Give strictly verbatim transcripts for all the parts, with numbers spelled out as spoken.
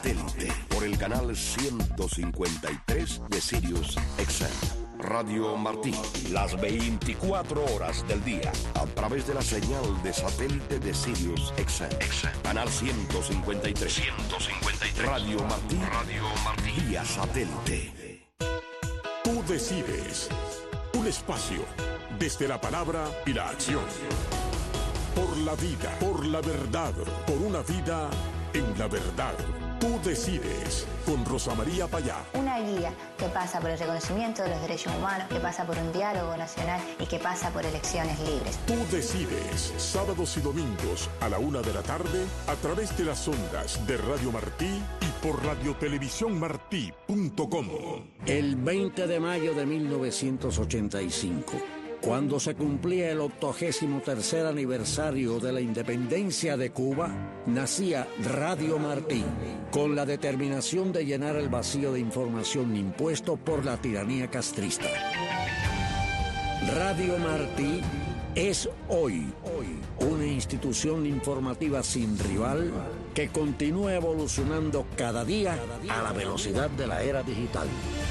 satélite por el canal ciento cincuenta y tres de Sirius X M. Radio Martí, las veinticuatro horas del día, a través de la señal de satélite de Sirius X M. Canal ciento cincuenta y tres. ciento cincuenta y tres. Radio Martí. Radio Martí. Vía satélite. Tú decides. Un espacio desde la palabra y la acción. Por la vida, por la verdad, por una vida en la verdad. Tú decides, con Rosa María Payá. Una guía que pasa por el reconocimiento de los derechos humanos, que pasa por un diálogo nacional y que pasa por elecciones libres. Tú decides, sábados y domingos a la una de la tarde, a través de las ondas de Radio Martí y por radiotelevisión martí punto com. El veinte de mayo de mil novecientos ochenta y cinco, cuando se cumplía el octogésimo tercer aniversario de la independencia de Cuba, nacía Radio Martí, con la determinación de llenar el vacío de información impuesto por la tiranía castrista. Radio Martí es hoy, hoy una institución informativa sin rival que continúa evolucionando cada día a la velocidad de la era digital.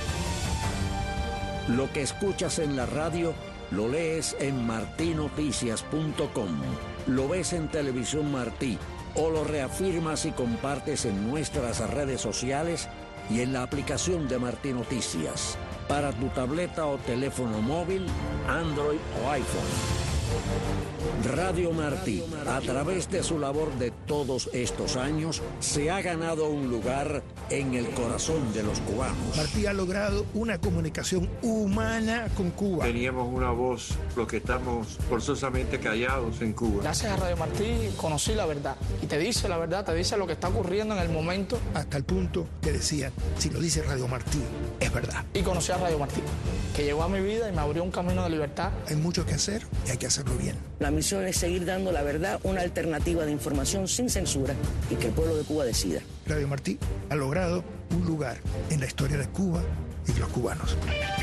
Lo que escuchas en la radio lo lees en martí noticias punto com, lo ves en Televisión Martí o lo reafirmas y compartes en nuestras redes sociales y en la aplicación de Martí Noticias para tu tableta o teléfono móvil, Android o iPhone. Radio Martí, a través de su labor de todos estos años, se ha ganado un lugar en el corazón de los cubanos. Martí ha logrado una comunicación humana con Cuba. Teníamos una voz, los que estamos forzosamente callados en Cuba. Gracias a Radio Martí conocí la verdad. Y te dice la verdad, te dice lo que está ocurriendo en el momento. Hasta el punto que decían, si lo dice Radio Martí, es verdad. Y conocí a Radio Martí, que llegó a mi vida y me abrió un camino de libertad. Hay mucho que hacer y hay que hacerlo bien. La misión es seguir dando la verdad, una alternativa de información sin censura y que el pueblo de Cuba decida. Radio Martí ha logrado un lugar en la historia de Cuba y de los cubanos.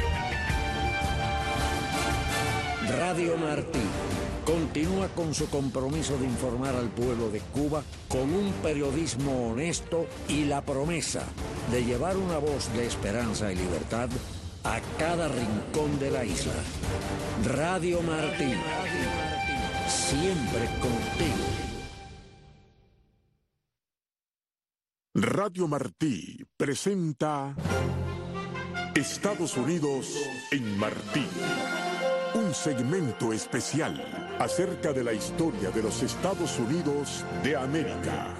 Radio Martí continúa con su compromiso de informar al pueblo de Cuba con un periodismo honesto y la promesa de llevar una voz de esperanza y libertad a cada rincón de la isla. Radio Martí, siempre contigo. Radio Martí presenta Estados Unidos en Martí. Un segmento especial acerca de la historia de los Estados Unidos de América.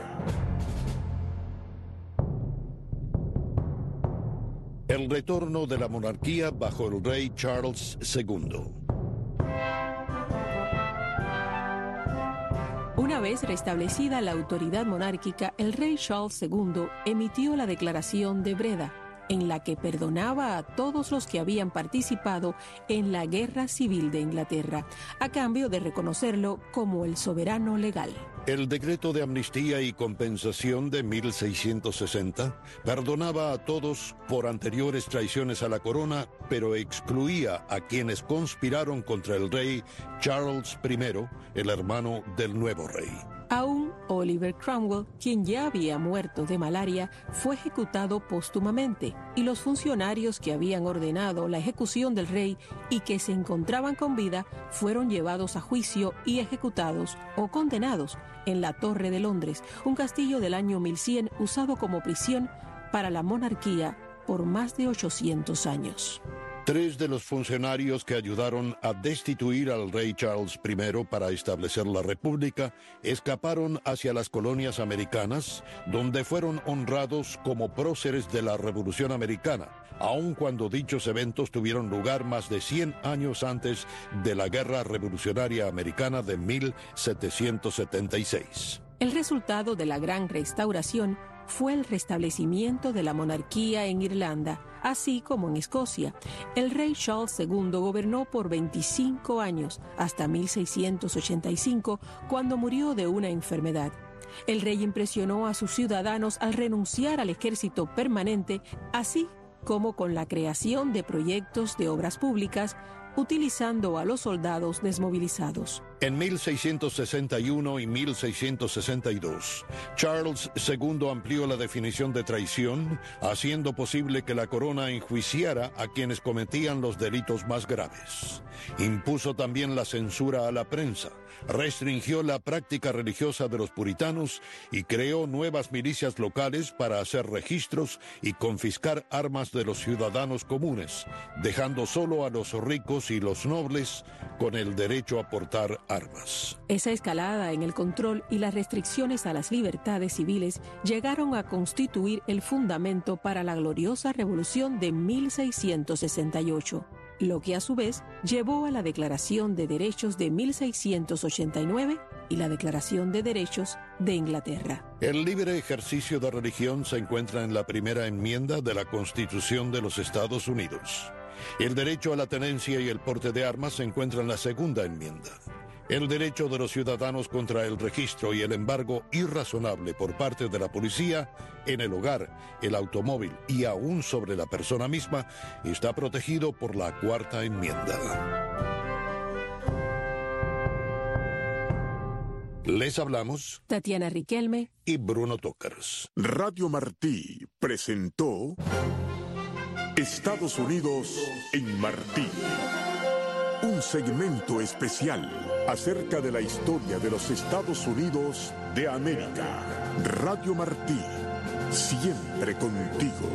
El retorno de la monarquía bajo el rey Charles segundo. Una vez restablecida la autoridad monárquica, el rey Charles segundo emitió la Declaración de Breda, en la que perdonaba a todos los que habían participado en la Guerra Civil de Inglaterra, a cambio de reconocerlo como el soberano legal. El decreto de amnistía y compensación de mil seiscientos sesenta perdonaba a todos por anteriores traiciones a la corona, pero excluía a quienes conspiraron contra el rey Charles primero, el hermano del nuevo rey. Aún Oliver Cromwell, quien ya había muerto de malaria, fue ejecutado póstumamente, y los funcionarios que habían ordenado la ejecución del rey y que se encontraban con vida fueron llevados a juicio y ejecutados o condenados en la Torre de Londres, un castillo del año mil cien usado como prisión para la monarquía por más de ochocientos años. Tres de los funcionarios que ayudaron a destituir al rey Charles primero para establecer la República escaparon hacia las colonias americanas, donde fueron honrados como próceres de la Revolución Americana, aun cuando dichos eventos tuvieron lugar más de cien años antes de la Guerra Revolucionaria Americana de mil setecientos setenta y seis. El resultado de la Gran Restauración fue el restablecimiento de la monarquía en Irlanda, así como en Escocia. El rey Charles segundo gobernó por veinticinco años, hasta mil seiscientos ochenta y cinco, cuando murió de una enfermedad. El rey impresionó a sus ciudadanos al renunciar al ejército permanente, así como con la creación de proyectos de obras públicas, utilizando a los soldados desmovilizados. En mil seiscientos sesenta y uno y mil seiscientos sesenta y dos, Charles segundo amplió la definición de traición, haciendo posible que la corona enjuiciara a quienes cometían los delitos más graves. Impuso también la censura a la prensa, restringió la práctica religiosa de los puritanos y creó nuevas milicias locales para hacer registros y confiscar armas de los ciudadanos comunes, dejando solo a los ricos y los nobles con el derecho a portar armas. Esa escalada en el control y las restricciones a las libertades civiles llegaron a constituir el fundamento para la gloriosa Revolución de mil seiscientos sesenta y ocho, lo que a su vez llevó a la Declaración de Derechos de mil seiscientos ochenta y nueve y la Declaración de Derechos de Inglaterra. El libre ejercicio de religión se encuentra en la primera enmienda de la Constitución de los Estados Unidos. El derecho a la tenencia y el porte de armas se encuentra en la segunda enmienda. El derecho de los ciudadanos contra el registro y el embargo irrazonable por parte de la policía en el hogar, el automóvil y aún sobre la persona misma está protegido por la cuarta enmienda. Les hablamos Tatiana Riquelme y Bruno Tócaros. Radio Martí presentó Estados Unidos en Martí. Un segmento especial acerca de la historia de los Estados Unidos de América. Radio Martí, siempre contigo.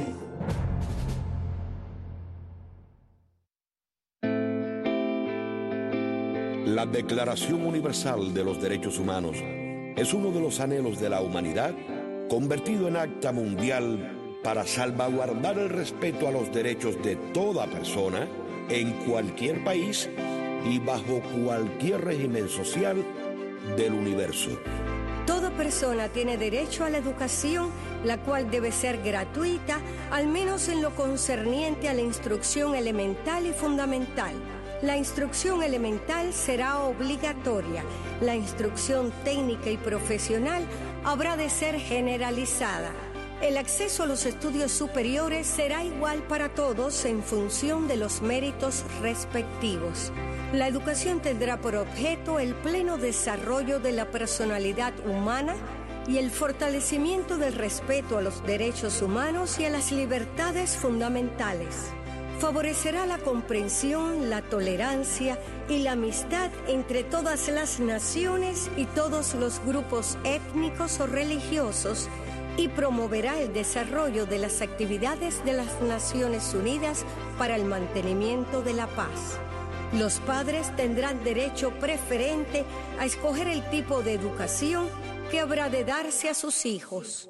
La Declaración Universal de los Derechos Humanos es uno de los anhelos de la humanidad convertido en acta mundial para salvaguardar el respeto a los derechos de toda persona en cualquier país y bajo cualquier régimen social del universo. Toda persona tiene derecho a la educación, la cual debe ser gratuita, al menos en lo concerniente a la instrucción elemental y fundamental. La instrucción elemental será obligatoria. La instrucción técnica y profesional habrá de ser generalizada. El acceso a los estudios superiores será igual para todos en función de los méritos respectivos. La educación tendrá por objeto el pleno desarrollo de la personalidad humana y el fortalecimiento del respeto a los derechos humanos y a las libertades fundamentales. Favorecerá la comprensión, la tolerancia y la amistad entre todas las naciones y todos los grupos étnicos o religiosos y promoverá el desarrollo de las actividades de las Naciones Unidas para el mantenimiento de la paz. Los padres tendrán derecho preferente a escoger el tipo de educación que habrá de darse a sus hijos.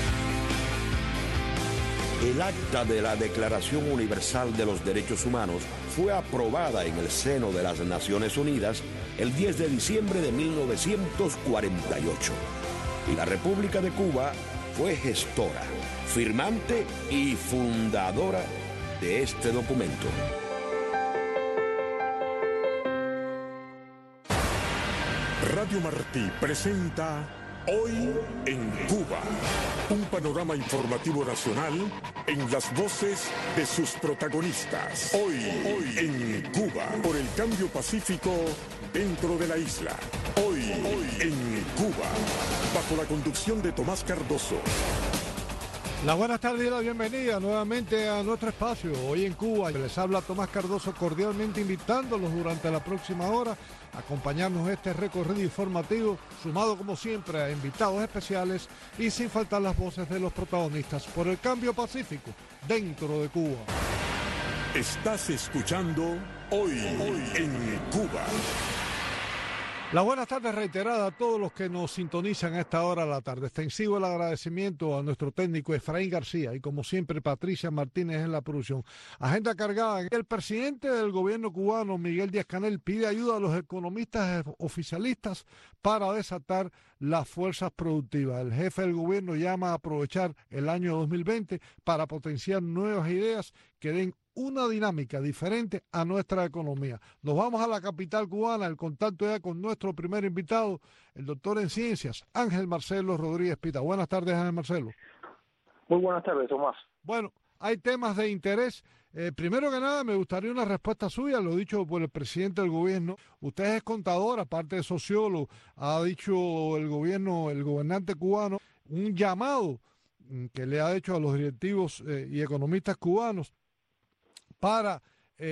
El acta de la Declaración Universal de los Derechos Humanos fue aprobada en el seno de las Naciones Unidas el diez de diciembre de mil novecientos cuarenta y ocho. Y la República de Cuba fue gestora, firmante y fundadora de este documento. Radio Martí presenta Hoy en Cuba, un panorama informativo nacional en las voces de sus protagonistas. Hoy, hoy en Cuba, por el cambio pacífico dentro de la isla. Hoy, hoy en Cuba, bajo la conducción de Tomás Cardoso. La buenas tardes y la bienvenida nuevamente a nuestro espacio, Hoy en Cuba. Les habla Tomás Cardoso, cordialmente invitándolos durante la próxima hora a acompañarnos en este recorrido informativo, sumado como siempre a invitados especiales y sin faltar las voces de los protagonistas por el cambio pacífico dentro de Cuba. Estás escuchando Hoy, hoy en Cuba. La buenas tardes reiterada a todos los que nos sintonizan a esta hora de la tarde. Extensivo el agradecimiento a nuestro técnico Efraín García y como siempre Patricia Martínez en la producción. Agenda cargada. El presidente del gobierno cubano, Miguel Díaz-Canel, pide ayuda a los economistas oficialistas para desatar las fuerzas productivas. El jefe del gobierno llama a aprovechar el año dos mil veinte para potenciar nuevas ideas que den una dinámica diferente a nuestra economía. Nos vamos a la capital cubana, el contacto ya con nuestro primer invitado, el doctor en ciencias, Ángel Marcelo Rodríguez Pita. Buenas tardes, Ángel Marcelo. Muy buenas tardes, Tomás. Bueno, hay temas de interés Eh, primero que nada, me gustaría una respuesta suya, lo dicho por el presidente del gobierno. Usted es contador, aparte de sociólogo, ha dicho el gobierno, el gobernante cubano, un llamado mm, que le ha hecho a los directivos eh, y economistas cubanos para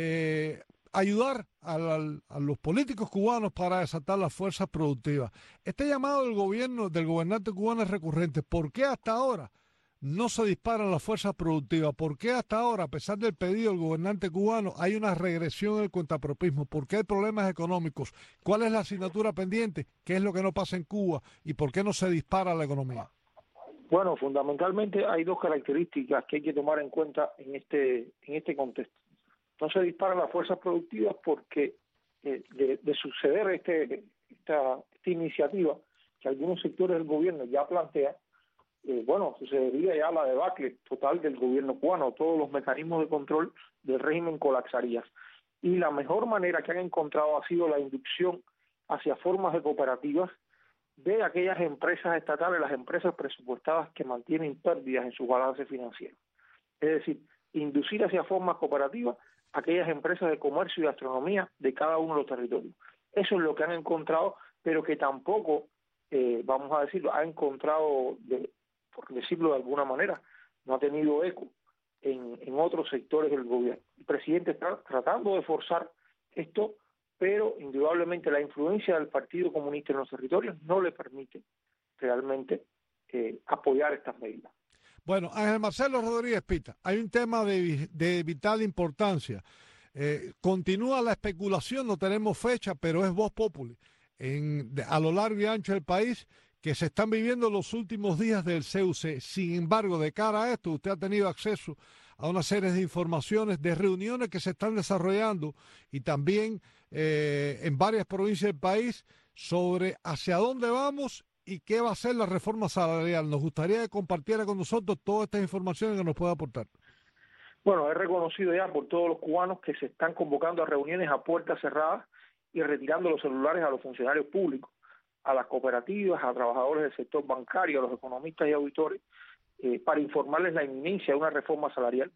eh, ayudar a, la, a los políticos cubanos para desatar las fuerzas productivas. Este llamado del gobierno, del gobernante cubano es recurrente. ¿Por qué hasta ahora no se disparan las fuerzas productivas? ¿Por qué hasta ahora, a pesar del pedido del gobernante cubano, hay una regresión en el cuentapropismo? ¿Por qué hay problemas económicos? ¿Cuál es la asignatura pendiente? ¿Qué es lo que no pasa en Cuba? ¿Y por qué no se dispara la economía? Bueno, fundamentalmente hay dos características que hay que tomar en cuenta en este en este contexto. No se disparan las fuerzas productivas porque eh, de, de suceder este esta, esta iniciativa que algunos sectores del gobierno ya plantean, eh, bueno, sucedería ya la debacle total del gobierno cubano, todos los mecanismos de control del régimen colapsarían. Y la mejor manera que han encontrado ha sido la inducción hacia formas de cooperativas de aquellas empresas estatales, las empresas presupuestadas que mantienen pérdidas en sus balances financieros. Es decir, inducir hacia formas cooperativas aquellas empresas de comercio y gastronomía de cada uno de los territorios. Eso es lo que han encontrado, pero que tampoco, eh, vamos a decirlo, ha encontrado, de, por decirlo de alguna manera, no ha tenido eco en, en otros sectores del gobierno. El presidente está tratando de forzar esto, pero indudablemente la influencia del Partido Comunista en los territorios no le permite realmente eh, apoyar estas medidas. Bueno, Ángel Marcelo Rodríguez Pita, hay un tema de, de vital importancia. Eh, continúa la especulación, no tenemos fecha, pero es voz populi en, de, a lo largo y ancho del país, que se están viviendo los últimos días del C U C. Sin embargo, de cara a esto, usted ha tenido acceso a una serie de informaciones, de reuniones que se están desarrollando y también eh, en varias provincias del país sobre hacia dónde vamos y qué va a ser la reforma salarial. Nos gustaría que compartiera con nosotros todas estas informaciones que nos pueda aportar. Bueno, es reconocido ya por todos los cubanos que se están convocando a reuniones a puertas cerradas y retirando los celulares a los funcionarios públicos, a las cooperativas, a trabajadores del sector bancario, a los economistas y auditores, eh, para informarles la inminencia de una reforma salarial.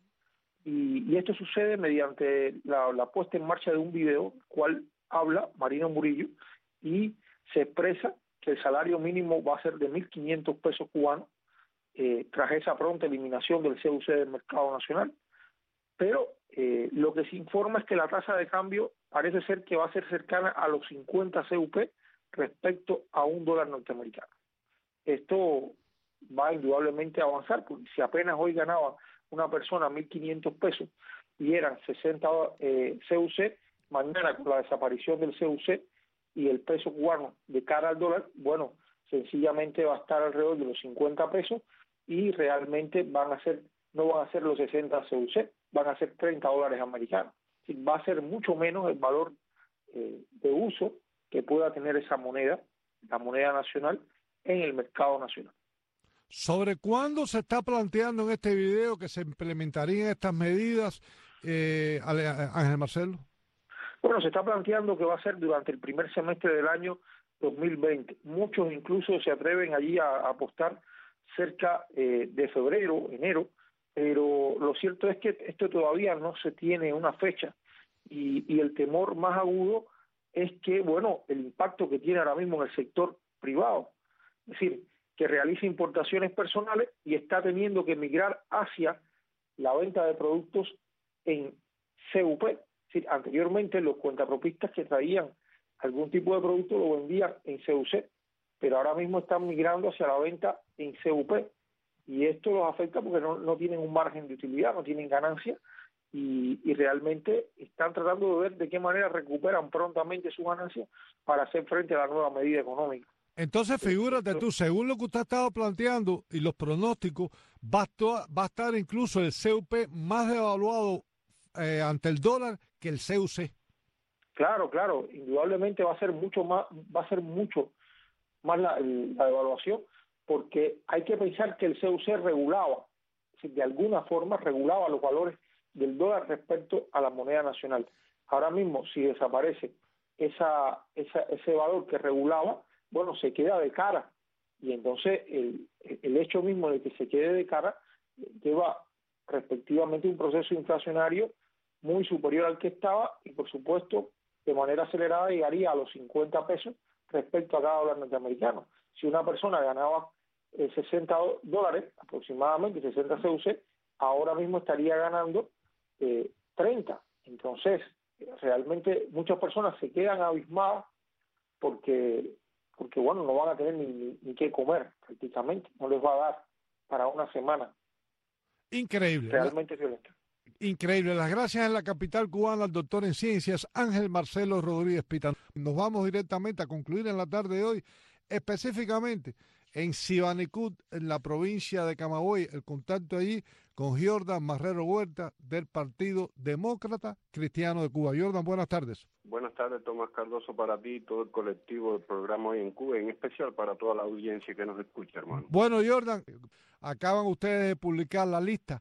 Y, y esto sucede mediante la, la puesta en marcha de un video, el cual habla Marino Murillo, y se expresa que el salario mínimo va a ser de mil quinientos pesos cubanos, eh, tras esa pronta eliminación del C U C del mercado nacional. Pero eh, lo que se informa es que la tasa de cambio parece ser que va a ser cercana a los cincuenta C U P respecto a un dólar norteamericano. Esto va indudablemente a avanzar, porque si apenas hoy ganaba una persona mil quinientos pesos y eran sesenta eh, C U C, mañana con la desaparición del C U C y el peso cubano de cara al dólar, bueno, sencillamente va a estar alrededor de los cincuenta pesos y realmente van a ser, no van a ser los sesenta C U C, van a ser treinta dólares americanos. Es decir, va a ser mucho menos el valor eh, de uso que pueda tener esa moneda, la moneda nacional, en el mercado nacional. ¿Sobre cuándo se está planteando en este video que se implementarían estas medidas, eh, Ángel Marcelo? Bueno, se está planteando que va a ser durante el primer semestre del año dos mil veinte. Muchos incluso se atreven allí a, a apostar cerca eh, de febrero, enero, pero lo cierto es que esto todavía no se tiene una fecha y, y el temor más agudo es que, bueno, el impacto que tiene ahora mismo en el sector privado, es decir, que realiza importaciones personales y está teniendo que migrar hacia la venta de productos en C U P. Es decir, anteriormente los cuentapropistas que traían algún tipo de producto lo vendían en C U C, pero ahora mismo están migrando hacia la venta en C U P y esto los afecta porque no, no tienen un margen de utilidad, no tienen ganancia y, y realmente están tratando de ver de qué manera recuperan prontamente su ganancia para hacer frente a la nueva medida económica. Entonces, figúrate tú, según lo que usted ha estado planteando y los pronósticos, va a, to- va a estar incluso el C U P más devaluado eh, ante el dólar que el C U C. Claro, claro, indudablemente va a ser mucho más, va a ser mucho más la, la devaluación, porque hay que pensar que el C U C regulaba, de alguna forma regulaba los valores del dólar respecto a la moneda nacional. Ahora mismo, si desaparece esa, esa ese valor que regulaba, bueno, se queda de cara y entonces el, el hecho mismo de que se quede de cara lleva respectivamente un proceso inflacionario muy superior al que estaba y, por supuesto, de manera acelerada llegaría a los cincuenta pesos respecto a cada dólar norteamericano. Si una persona ganaba eh, sesenta dólares, aproximadamente sesenta C U C, ahora mismo estaría ganando eh, treinta. Entonces, realmente muchas personas se quedan abismadas porque, porque bueno, no van a tener ni, ni, ni qué comer prácticamente, no les va a dar para una semana. Increíble. Realmente violento. Increíble. Las gracias en la capital cubana al doctor en ciencias Ángel Marcelo Rodríguez Pitán. Nos vamos directamente a concluir en la tarde de hoy, específicamente en Sibanicut, en la provincia de Camagüey, el contacto allí con Jordan Marrero Huerta del Partido Demócrata Cristiano de Cuba. Jordan, buenas tardes. Buenas tardes, Tomás Cardoso, para ti y todo el colectivo del programa Hoy en Cuba, en especial para toda la audiencia que nos escucha, hermano. Bueno, Jordan, acaban ustedes de publicar la lista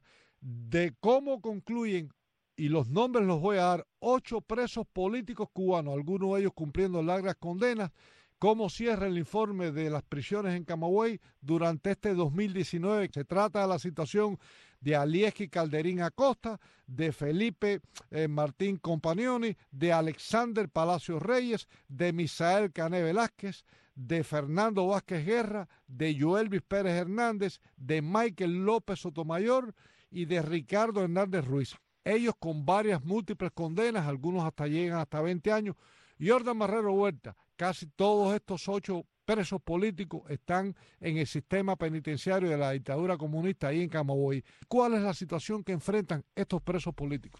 de cómo concluyen, y los nombres los voy a dar, ocho presos políticos cubanos, algunos de ellos cumpliendo largas condenas. ¿Cómo cierra el informe de las prisiones en Camagüey durante este dos mil diecinueve? Se trata de la situación de Alieski Calderín Acosta, de Felipe eh, Martín Compagnoni, de Alexander Palacios Reyes, de Misael Cané Velázquez, de Fernando Vázquez Guerra, de Joelvis Pérez Hernández, de Michael López Sotomayor y de Ricardo Hernández Ruiz. Ellos con varias múltiples condenas, algunos hasta llegan hasta veinte años. Jordan Marrero Huerta, casi todos estos ocho presos políticos están en el sistema penitenciario de la dictadura comunista ahí en Camagüey. ¿Cuál es la situación que enfrentan estos presos políticos?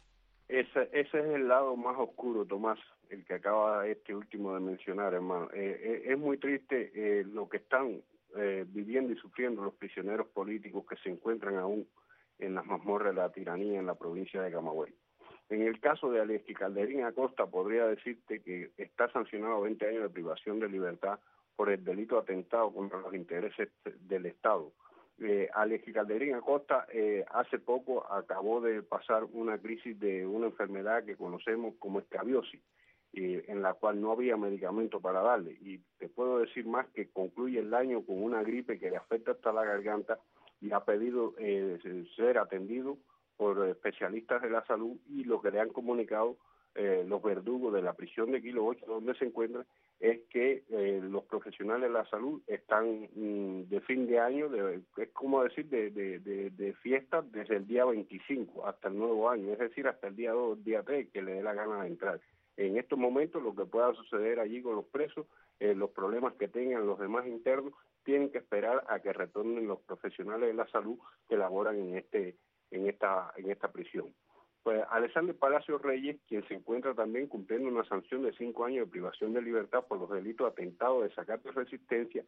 Ese, ese es el lado más oscuro, Tomás, el que acaba este último de mencionar, hermano. Eh, eh, es muy triste eh, lo que están eh, viviendo y sufriendo los prisioneros políticos que se encuentran aún en las mazmorras de la tiranía en la provincia de Camagüey. En el caso de Alieski Calderín Acosta, podría decirte que está sancionado a veinte años de privación de libertad por el delito de atentado contra los intereses del Estado. Eh, Alieski Calderín Acosta eh, hace poco acabó de pasar una crisis de una enfermedad que conocemos como escabiosis, eh, en la cual no había medicamento para darle. Y te puedo decir más que concluye el año con una gripe que le afecta hasta la garganta y ha pedido eh, ser atendido por especialistas de la salud, y lo que le han comunicado eh, los verdugos de la prisión de Kilo ocho, donde se encuentra, es que eh, los profesionales de la salud están mm, de fin de año, de, es como decir, de, de, de, de fiesta desde el día veinticinco hasta el nuevo año, es decir, hasta el día dos, día tres, que le dé la gana de entrar. En estos momentos, lo que pueda suceder allí con los presos, eh, los problemas que tengan los demás internos, tienen que esperar a que retornen los profesionales de la salud que laboran en este en esta en esta prisión. Pues Alexander Palacios Reyes, quien se encuentra también cumpliendo una sanción de cinco años de privación de libertad por los delitos de atentado, de desacato y resistencia,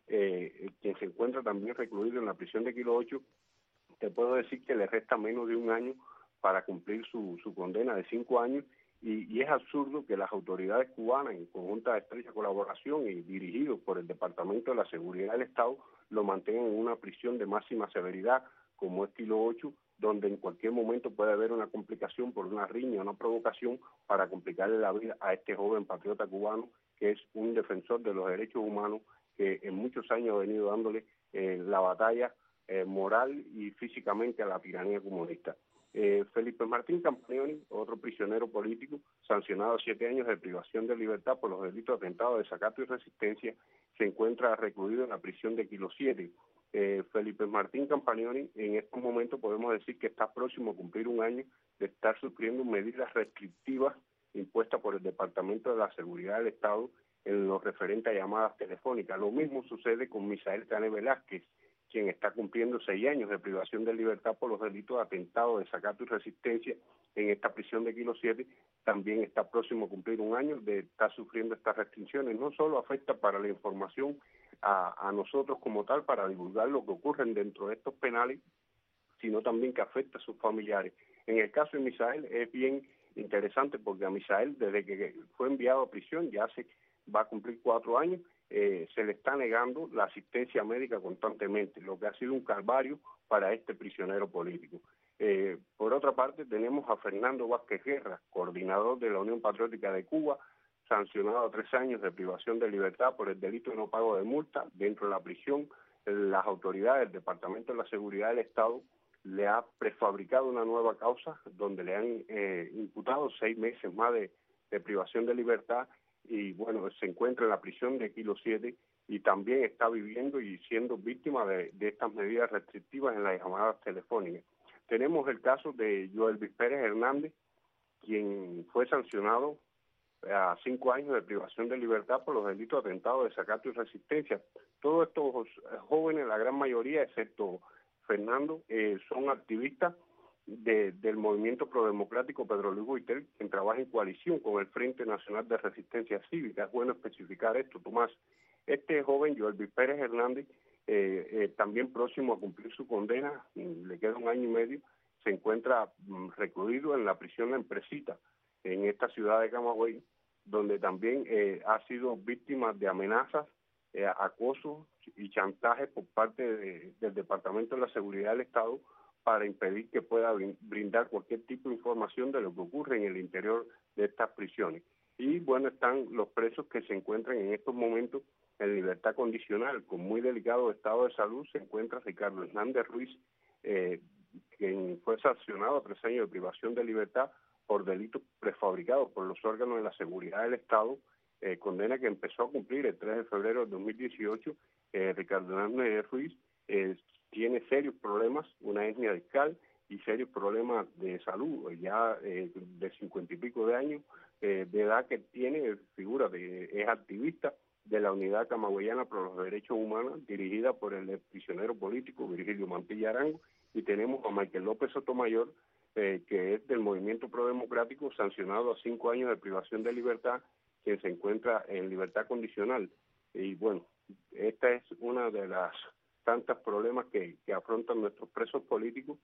eh, quien se encuentra también recluido en la prisión de Kilo ocho, te puedo decir que le resta menos de un año para cumplir su, su condena de cinco años, y, y es absurdo que las autoridades cubanas, en conjunta de estrecha colaboración y dirigidos por el Departamento de la Seguridad del Estado, lo mantengan en una prisión de máxima severidad como es Kilo ocho, donde en cualquier momento puede haber una complicación por una riña, una provocación para complicarle la vida a este joven patriota cubano, que es un defensor de los derechos humanos, que en muchos años ha venido dándole eh, la batalla eh, moral y físicamente a la tiranía comunista. Eh, Felipe Martín Compagnoni, otro prisionero político, sancionado a siete años de privación de libertad por los delitos de atentado, desacato y resistencia, se encuentra recluido en la prisión de Kilo siete. Eh, Felipe Martín Compagnoni en estos momentos podemos decir que está próximo a cumplir un año de estar sufriendo medidas restrictivas impuestas por el Departamento de la Seguridad del Estado en lo referente a llamadas telefónicas. Lo mismo sucede con Misael Cané Velázquez, quien está cumpliendo seis años de privación de libertad por los delitos de atentado, desacato y resistencia en esta prisión de Kilo siete, también está próximo a cumplir un año de estar sufriendo estas restricciones. No solo afecta para la información a, a nosotros como tal, para divulgar lo que ocurre dentro de estos penales, sino también que afecta a sus familiares. En el caso de Misael es bien interesante porque a Misael, desde que fue enviado a prisión, ya se va a cumplir cuatro años, eh, se le está negando la asistencia médica constantemente, lo que ha sido un calvario para este prisionero político. Eh, por otra parte, tenemos a Fernando Vázquez Guerra, coordinador de la Unión Patriótica de Cuba, sancionado a tres años de privación de libertad por el delito de no pago de multa dentro de la prisión. Las autoridades del Departamento de la Seguridad del Estado le ha prefabricado una nueva causa donde le han eh, imputado seis meses más de, de privación de libertad y bueno, se encuentra en la prisión de Kilo siete y también está viviendo y siendo víctima de, de estas medidas restrictivas en las llamadas telefónicas. Tenemos el caso de Joelvis Pérez Hernández, quien fue sancionado a cinco años de privación de libertad por los delitos de atentado, desacato y resistencia. Todos estos jóvenes, la gran mayoría, excepto Fernando, eh, son activistas de, del movimiento prodemocrático Pedro Luis Boitel, quien trabaja en coalición con el Frente Nacional de Resistencia Cívica. Es bueno especificar esto, Tomás. Este joven, Joelvis Pérez Hernández, eh, eh, también próximo a cumplir su condena, le queda un año y medio, se encuentra mm, recluido en la prisión La Empresita, en esta ciudad de Camagüey, donde también eh, ha sido víctima de amenazas, eh, acoso y chantaje por parte de, del Departamento de la Seguridad del Estado para impedir que pueda brindar cualquier tipo de información de lo que ocurre en el interior de estas prisiones. Y bueno, están los presos que se encuentran en estos momentos en libertad condicional, con muy delicado estado de salud. Se encuentra Ricardo Hernández Ruiz, eh, quien fue sancionado a tres años de privación de libertad por delitos prefabricados por los órganos de la seguridad del Estado, eh, condena que empezó a cumplir el tres de febrero de dos mil dieciocho. Eh, Ricardo Hernández Ruiz eh, tiene serios problemas, una hernia discal y serios problemas de salud, ya eh, de cincuenta y pico de años eh, de edad que tiene, figura de, es activista de la Unidad Camagüeyana por los Derechos Humanos, dirigida por el prisionero político Virgilio Mantilla Arango, y tenemos a Michael López Sotomayor, eh, que es del Movimiento Prodemocrático, sancionado a cinco años de privación de libertad, que se encuentra en libertad condicional. Y bueno, esta es una de las tantos problemas que, que afrontan nuestros presos políticos,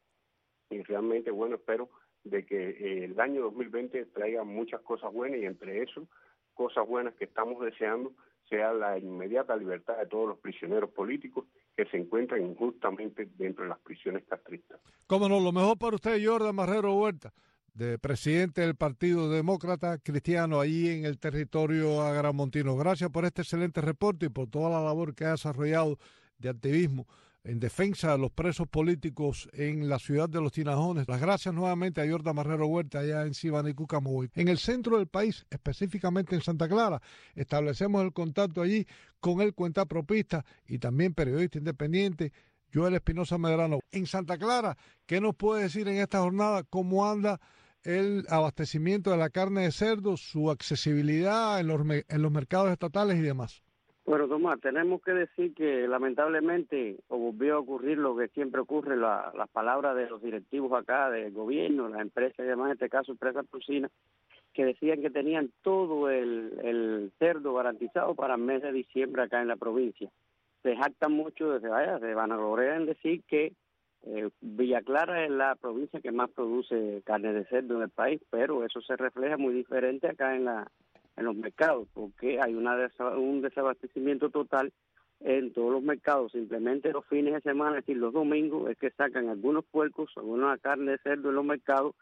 y realmente, bueno, espero de que eh, el año dos mil veinte traiga muchas cosas buenas, y entre eso, cosas buenas que estamos deseando, sea la inmediata libertad de todos los prisioneros políticos que se encuentran injustamente dentro de las prisiones castristas. Cómo no, lo mejor para usted, Jordan Marrero Huerta, de presidente del Partido Demócrata Cristiano allí en el territorio agramontino. Gracias por este excelente reporte y por toda la labor que ha desarrollado de activismo en defensa de los presos políticos en la ciudad de Los Tinajones. Las gracias nuevamente a Jordan Marrero Huerta allá en Sibanico, Camagüey. En el centro del país, específicamente en Santa Clara, establecemos el contacto allí con el cuentapropista y también periodista independiente Joel Espinosa Medrano. En Santa Clara, ¿qué nos puede decir en esta jornada? ¿Cómo anda el abastecimiento de la carne de cerdo, su accesibilidad en los, en los mercados estatales y demás? Bueno, Tomás, tenemos que decir que lamentablemente volvió a ocurrir lo que siempre ocurre, la, las palabras de los directivos acá, del gobierno, las empresas y demás, en este caso empresas porcinas, que decían que tenían todo el, el cerdo garantizado para el mes de diciembre acá en la provincia. Se jactan mucho, desde vaya, se vanagloria en decir que eh, Villa Clara es la provincia que más produce carne de cerdo en el país, pero eso se refleja muy diferente acá en la en los mercados, porque hay una desa- un desabastecimiento total en todos los mercados. Simplemente los fines de semana, es decir, los domingos, es que sacan algunos puercos, alguna carne de cerdo en los mercados,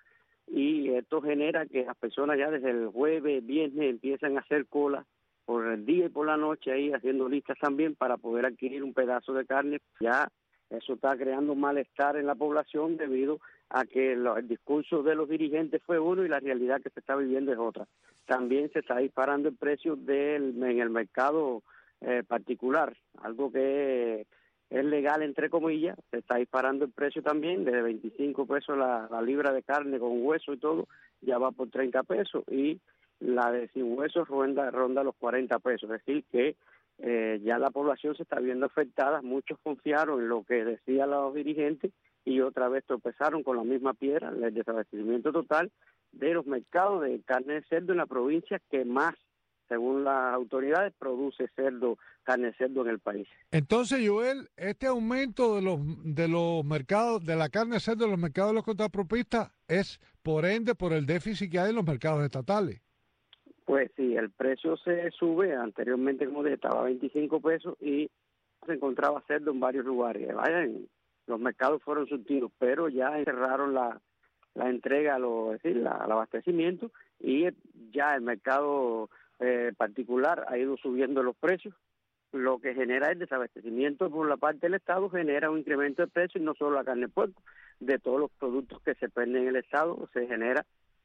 y esto genera que las personas ya desde el jueves, viernes, empiezan a hacer cola por el día y por la noche ahí haciendo listas también para poder adquirir un pedazo de carne. Ya eso está creando malestar en la población debido a que lo, el discurso de los dirigentes fue uno y la realidad que se está viviendo es otra. También se está disparando el precio del, en el mercado eh, particular, algo que es legal entre comillas, se está disparando el precio también, desde veinticinco pesos la, la libra de carne con hueso y todo, ya va por treinta pesos, y la de sin hueso ronda, ronda los cuarenta pesos, es decir que eh, ya la población se está viendo afectada. Muchos confiaron en lo que decían los dirigentes y otra vez tropezaron con la misma piedra, el desabastecimiento total de los mercados de carne de cerdo en la provincia que más, según las autoridades, produce cerdo, carne de cerdo en el país. Entonces, Joel, este aumento de los de los mercados, de la carne de cerdo en los mercados de los contrapropistas, es por ende por el déficit que hay en los mercados estatales. Pues sí, el precio se sube. Anteriormente, como dije, estaba a veinticinco pesos y se encontraba cerdo en varios lugares. Vaya, los mercados fueron surtidos, pero ya cerraron la, la entrega, lo, es decir, la, el abastecimiento, y ya el mercado eh, particular ha ido subiendo los precios, lo que genera el desabastecimiento por la parte del Estado, genera un incremento de precios, y no solo la carne de puerco, de todos los productos que se venden en el Estado, se genera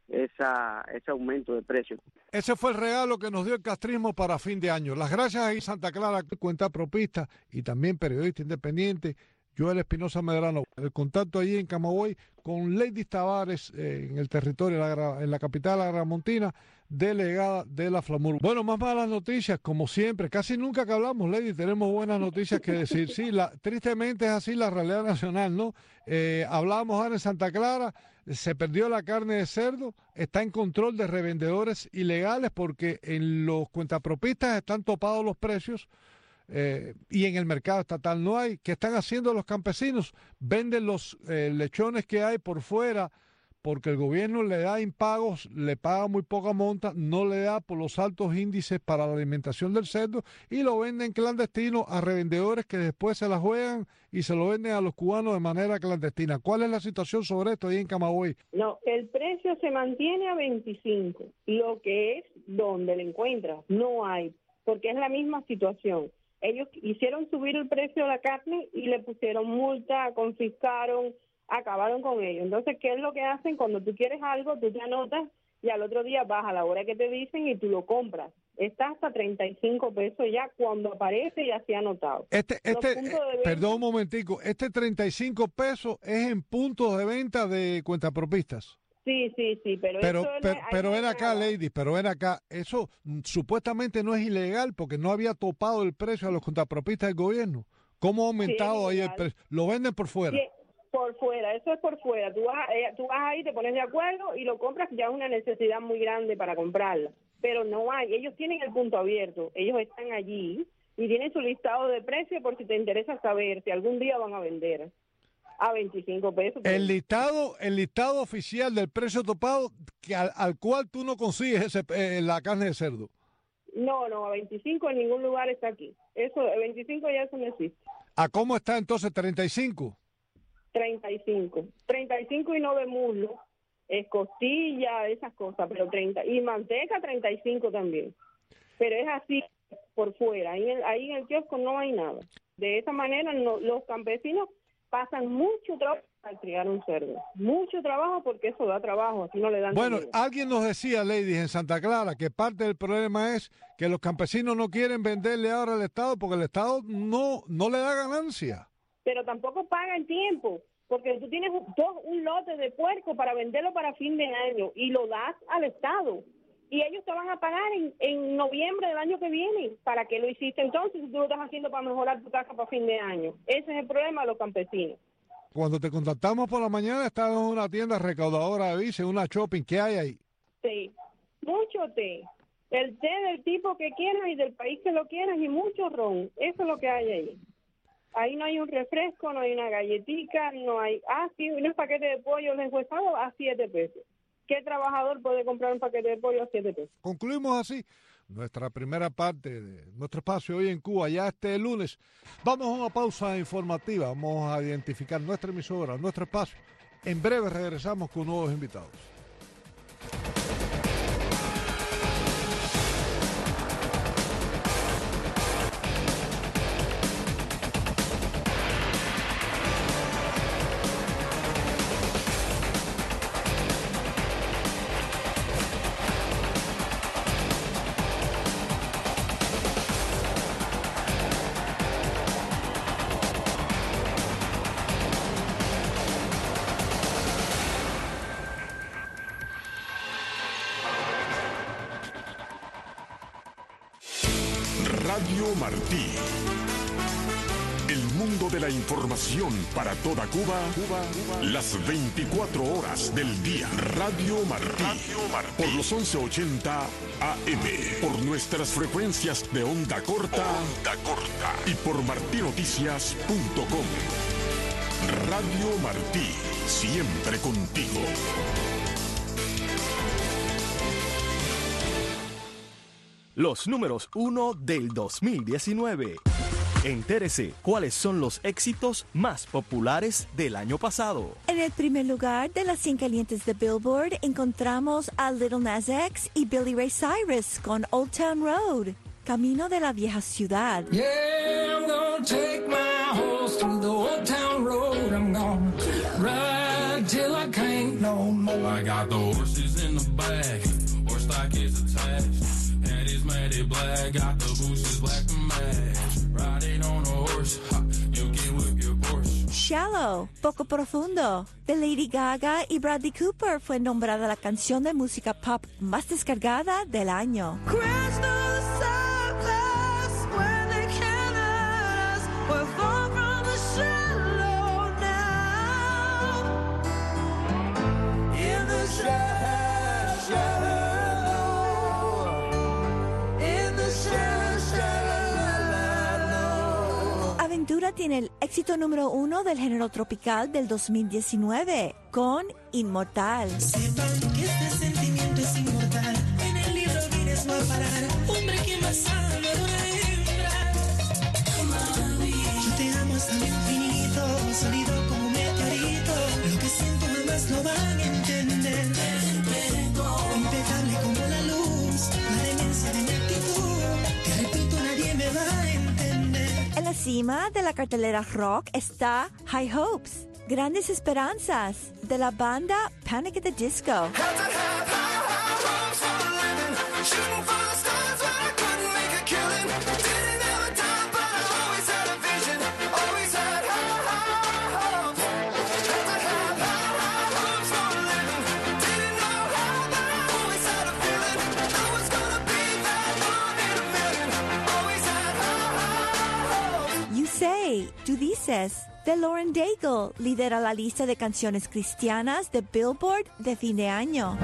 esa ese aumento de precios. Ese fue el regalo que nos dio el castrismo para fin de año. Las gracias a Santa Clara, cuenta propista y también periodista independiente, Joel Espinosa Medrano. El contacto allí en Camagüey con Lady Tavares eh, en el territorio, en la, en la capital agramontina, delegada de la FLAMUR. Bueno, más malas noticias, como siempre. Casi nunca que hablamos, Lady, tenemos buenas noticias que decir. Sí, la, tristemente es así la realidad nacional, ¿no? Eh, hablábamos ahora en Santa Clara, se perdió la carne de cerdo, está en control de revendedores ilegales porque en los cuentapropistas están topados los precios. Eh, y en el mercado estatal no hay. ¿Qué están haciendo los campesinos? Venden los eh, lechones que hay por fuera porque el gobierno le da impagos, le paga muy poca monta, no le da por los altos índices para la alimentación del cerdo y lo venden clandestino a revendedores que después se la juegan y se lo venden a los cubanos de manera clandestina. ¿Cuál es la situación sobre esto ahí en Camagüey? No, el precio se mantiene a veinticinco, lo que es donde lo encuentras, no hay, porque es la misma situación. Ellos hicieron subir el precio de la carne y le pusieron multa, confiscaron, acabaron con ello. Entonces, ¿qué es lo que hacen? Cuando tú quieres algo, tú te anotas y al otro día vas a la hora que te dicen y tú lo compras. Está hasta treinta y cinco pesos ya cuando aparece ya se ha anotado. Este, este, venta... perdón un momentico, este treinta y cinco pesos es en puntos de venta de cuentapropistas. Sí, sí, sí, pero pero eso pero, no, pero ven nada. acá, Lady, pero ven acá, eso mm, supuestamente no es ilegal porque no había topado el precio a los cuentapropistas del gobierno. ¿Cómo ha aumentado sí, ahí el precio? ¿Lo venden por fuera? Sí, por fuera, eso es por fuera. Tú vas, eh, tú vas ahí, te pones de acuerdo y lo compras, ya es una necesidad muy grande para comprarla. Pero no hay, ellos tienen el punto abierto, ellos están allí y tienen su listado de precios por si te interesa saber si algún día van a vender a veinticinco pesos. El listado, el listado oficial del precio topado que al, al cual tú no consigues ese, eh, la carne de cerdo. No, no, a veinticinco en ningún lugar está aquí. Eso, a veinticinco ya eso no existe. ¿A cómo está entonces treinta y cinco? treinta y cinco. treinta y cinco y no de muslo, es costilla, esas cosas, pero treinta. Y manteca treinta y cinco también. Pero es así por fuera. Ahí en el, ahí en el kiosco no hay nada. De esa manera no, los campesinos pasan mucho trabajo al criar un cerdo. Mucho trabajo porque eso da trabajo, así no le dan Bueno, dinero. alguien nos decía, Lady, en Santa Clara, que parte del problema es que los campesinos no quieren venderle ahora al Estado porque el Estado no, no le da ganancia. Pero tampoco paga en tiempo, porque tú tienes un, dos, un lote de puerco para venderlo para fin de año y lo das al Estado. Y ellos te van a pagar en, en noviembre del año que viene. ¿Para qué lo hiciste entonces si tú lo estás haciendo para mejorar tu casa para fin de año? Ese es el problema de los campesinos. Cuando te contactamos por la mañana, estabas en una tienda recaudadora de vice, una shopping. ¿Qué hay ahí? Sí, mucho té. El té del tipo que quieras y del país que lo quieras y mucho ron. Eso es lo que hay ahí. Ahí no hay un refresco, no hay una galletica, no hay... Ah, sí, unos paquetes de pollo deshuesados a siete pesos. ¿Qué trabajador puede comprar un paquete de pollo a siete pesos? Concluimos así nuestra primera parte de nuestro espacio hoy en Cuba, ya este lunes. Vamos a una pausa informativa, vamos a identificar nuestra emisora, nuestro espacio. En breve regresamos con nuevos invitados. Radio Martí. El mundo de la información para toda Cuba, Cuba, Cuba. Las veinticuatro horas del día. Radio Martí. Radio Martí. Por los once ochenta A M. Por nuestras frecuencias de onda corta. Onda corta. Y por martinoticias punto com. Radio Martí. Siempre contigo. Los números uno del dos mil diecinueve. Entérese cuáles son los éxitos más populares del año pasado. En el primer lugar de las cien calientes de Billboard encontramos a Little Nas X y Billy Ray Cyrus con Old Town Road, Camino de la Vieja Ciudad. Yeah, I'm gonna take my horse through the Old Town Road. I'm gonna ride. don't know. I got the horses in the back, horse stock is attached. Head is matted black, got the bushes black to match. Riding on a horse, ha, you can whip your Porsche. Shallow, Poco Profundo, de Lady Gaga y Bradley Cooper, fue nombrada la canción de música pop más descargada del año. Aventura tiene el éxito número uno del género tropical del dos mil diecinueve con Inmortal. Sepan que este sentimiento es inmortal. En el libro Guinness va a parar. Hombre que más ama de una hembra. Yo te amo hasta el infinito, sólido como un meteorito. Lo que siento jamás lo van a entender. Impecable como la luz, la demencia de mi actitud. Te repito, nadie me va a entender. En la cima de la cartelera rock está High Hopes, Grandes Esperanzas, de la banda Panic at the Disco. Tú dices, de Lauren Daigle, lidera la lista de canciones cristianas de Billboard de fin de año.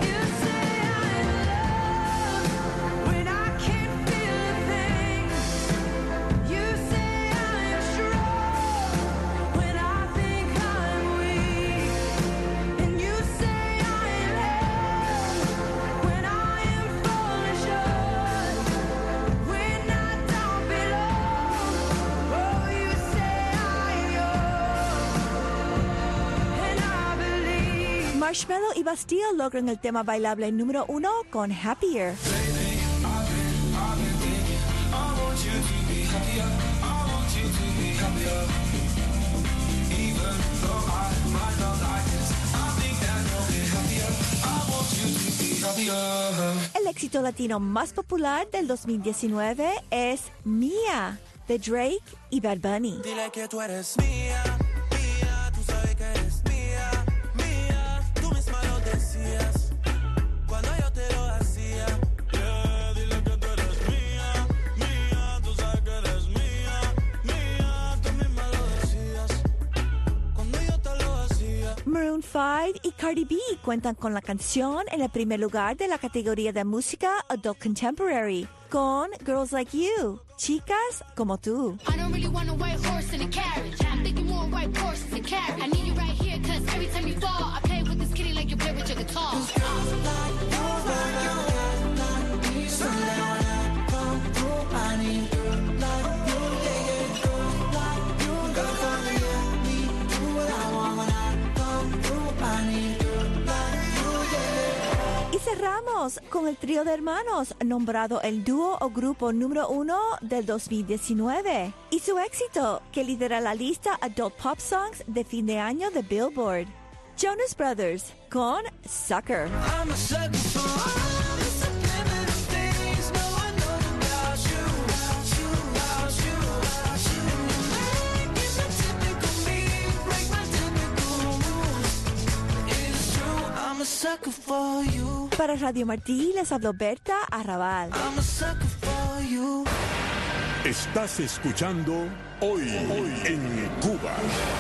Marshmello y Bastille logran el tema bailable número uno con Happier. El éxito latino más popular del dos mil diecinueve es Mía, de Drake y Bad Bunny. Dile que tú eres mía, mía, tú sabes que eres mía, mía, tú misma lo decías cuando yo te lo hacía. Yeah, dile que tú eres mía, mía, tú sabes que eres mía, mía, tú misma lo decías cuando yo te lo hacía. Maroon cinco y Cardi B cuentan con la canción en el primer lugar de la categoría de música Adult Contemporary, con Girls Like You, Chicas Como Tú. I don't really want a white horse in a carriage. I'm thinking more white horses and carriage. I need you right here, cause every time you fall, I play with this kitty like you play with your guitar. Y cerramos con el trío de hermanos, nombrado el dúo o grupo número uno del dos mil diecinueve, y su éxito, que lidera la lista Adult Pop Songs de fin de año de Billboard. Jonas Brothers con Sucker. I'm a sucker for all the subliminal things no one knows about you, about you, about you, about you. Make it the typical me, break my typical rules. It's true, I'm a sucker for you. Para Radio Martí les habló Berta Arrabal. I'm a sucker for you. Estás escuchando Hoy, Hoy en Cuba.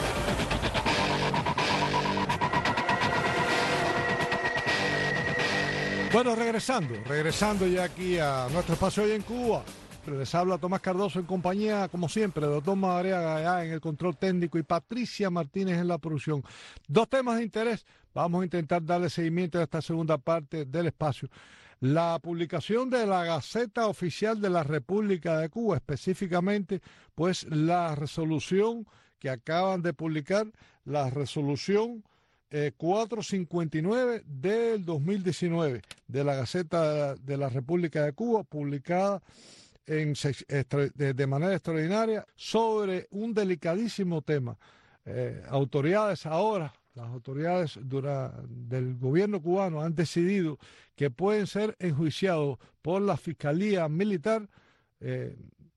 Bueno, regresando, regresando ya aquí a nuestro espacio Hoy en Cuba. Les habla Tomás Cardoso en compañía, como siempre, de Doctor Madariaga allá en el control técnico y Patricia Martínez en la producción. Dos temas de interés. Vamos a intentar darle seguimiento a esta segunda parte del espacio. La publicación de la Gaceta Oficial de la República de Cuba, específicamente, pues la resolución que acaban de publicar, la resolución eh, cuatrocientos cincuenta y nueve del dos mil diecinueve de la Gaceta de la República de Cuba, publicada en, de, de manera extraordinaria sobre un delicadísimo tema. Eh, autoridades ahora Las autoridades dura, del gobierno cubano han decidido que pueden ser enjuiciados por la Fiscalía Militar eh,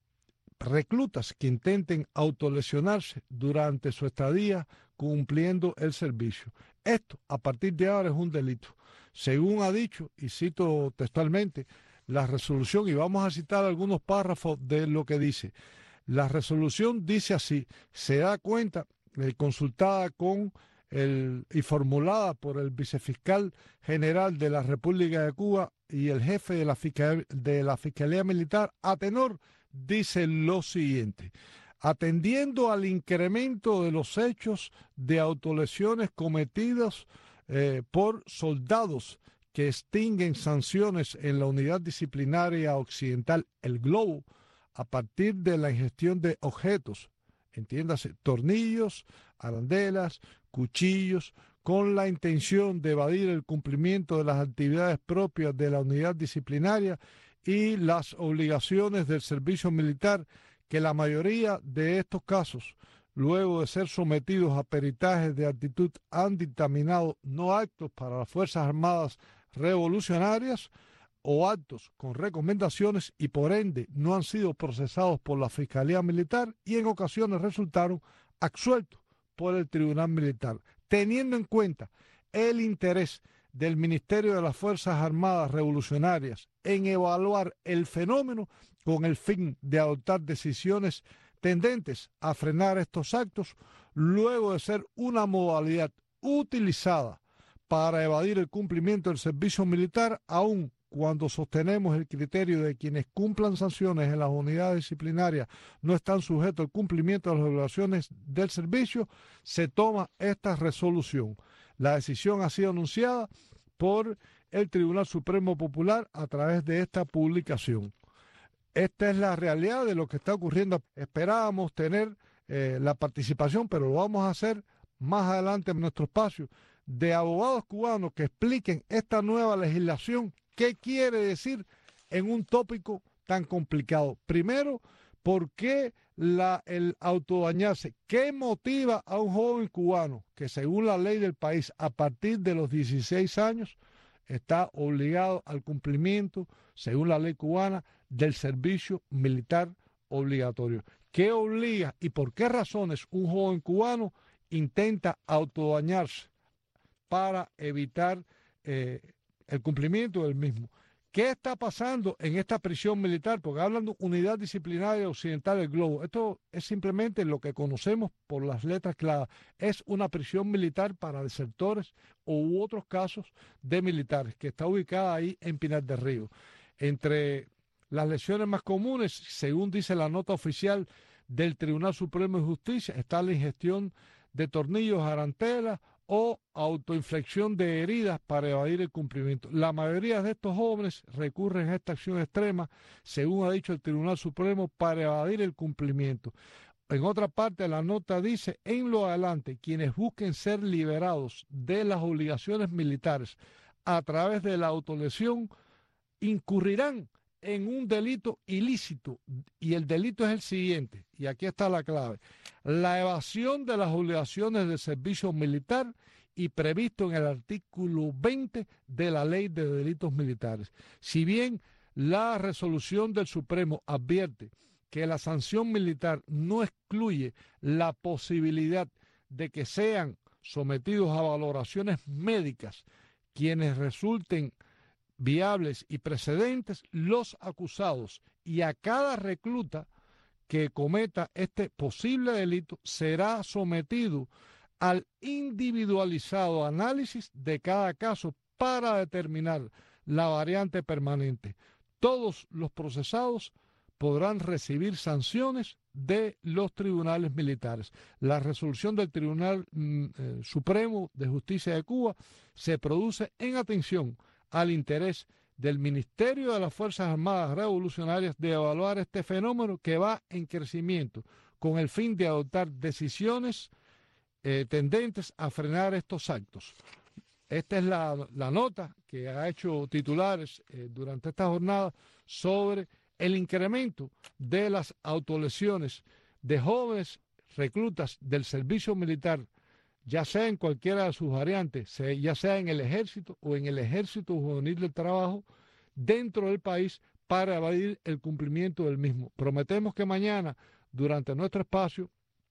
reclutas que intenten autolesionarse durante su estadía cumpliendo el servicio. Esto, a partir de ahora, es un delito. Según ha dicho, y cito textualmente, la resolución, y vamos a citar algunos párrafos de lo que dice. La resolución dice así: se da cuenta, eh, consultada con el, y formulada por el vicefiscal general de la República de Cuba y el jefe de la, Fiscal, de la Fiscalía Militar, a tenor, dice lo siguiente: atendiendo al incremento de los hechos de autolesiones cometidos eh, por soldados que extinguen sanciones en la Unidad Disciplinaria Occidental, el Globo, a partir de la ingestión de objetos, entiéndase, tornillos, arandelas, cuchillos, con la intención de evadir el cumplimiento de las actividades propias de la unidad disciplinaria y las obligaciones del servicio militar, que la mayoría de estos casos, luego de ser sometidos a peritajes de actitud, han dictaminado no aptos para las Fuerzas Armadas revolucionarias o actos con recomendaciones, y por ende no han sido procesados por la Fiscalía Militar y en ocasiones resultaron absueltos por el Tribunal Militar, teniendo en cuenta el interés del Ministerio de las Fuerzas Armadas Revolucionarias en evaluar el fenómeno con el fin de adoptar decisiones tendentes a frenar estos actos, luego de ser una modalidad utilizada para evadir el cumplimiento del servicio militar, aun cuando sostenemos el criterio de quienes cumplan sanciones en las unidades disciplinarias no están sujetos al cumplimiento de las obligaciones del servicio, se toma esta resolución. La decisión ha sido anunciada por el Tribunal Supremo Popular a través de esta publicación. Esta es la realidad de lo que está ocurriendo. Esperábamos tener eh, la participación, pero lo vamos a hacer más adelante en nuestro espacio, de abogados cubanos que expliquen esta nueva legislación, qué quiere decir en un tópico tan complicado. Primero, ¿por qué la, el autodañarse? ¿Qué motiva a un joven cubano que, según la ley del país, a partir de los dieciséis años, está obligado al cumplimiento, según la ley cubana, del servicio militar obligatorio? ¿Qué obliga y por qué razones un joven cubano intenta autodañarse para evitar eh, el cumplimiento del mismo? ¿Qué está pasando en esta prisión militar? Porque hablan de Unidad Disciplinaria Occidental del Globo. Esto es simplemente lo que conocemos por las letras claras. Es una prisión militar para desertores u otros casos de militares, que está ubicada ahí en Pinar del Río. Entre las lesiones más comunes, según dice la nota oficial del Tribunal Supremo de Justicia, está la ingestión de tornillos, arantelas o autoinflexión de heridas para evadir el cumplimiento. La mayoría de estos jóvenes recurren a esta acción extrema, según ha dicho el Tribunal Supremo, para evadir el cumplimiento. En otra parte, la nota dice: en lo adelante, quienes busquen ser liberados de las obligaciones militares a través de la autolesión incurrirán en un delito ilícito, y el delito es el siguiente, y aquí está la clave: la evasión de las obligaciones de servicio militar y previsto en el artículo veinte de la Ley de Delitos Militares. Si bien la resolución del Supremo advierte que la sanción militar no excluye la posibilidad de que sean sometidos a valoraciones médicas quienes resulten viables y precedentes, los acusados y a cada recluta que cometa este posible delito será sometido al individualizado análisis de cada caso para determinar la variante permanente. Todos los procesados podrán recibir sanciones de los tribunales militares. La resolución del Tribunal mm, eh, Supremo de Justicia de Cuba se produce en atención al interés del Ministerio de las Fuerzas Armadas Revolucionarias de evaluar este fenómeno que va en crecimiento, con el fin de adoptar decisiones eh, tendentes a frenar estos actos. Esta es la, la nota que ha hecho titulares eh, durante esta jornada sobre el incremento de las autolesiones de jóvenes reclutas del servicio militar ya sea en cualquiera de sus variantes, sea, ya sea en el ejército o en el ejército juvenil del trabajo, dentro del país para evadir el cumplimiento del mismo. Prometemos que mañana, durante nuestro espacio,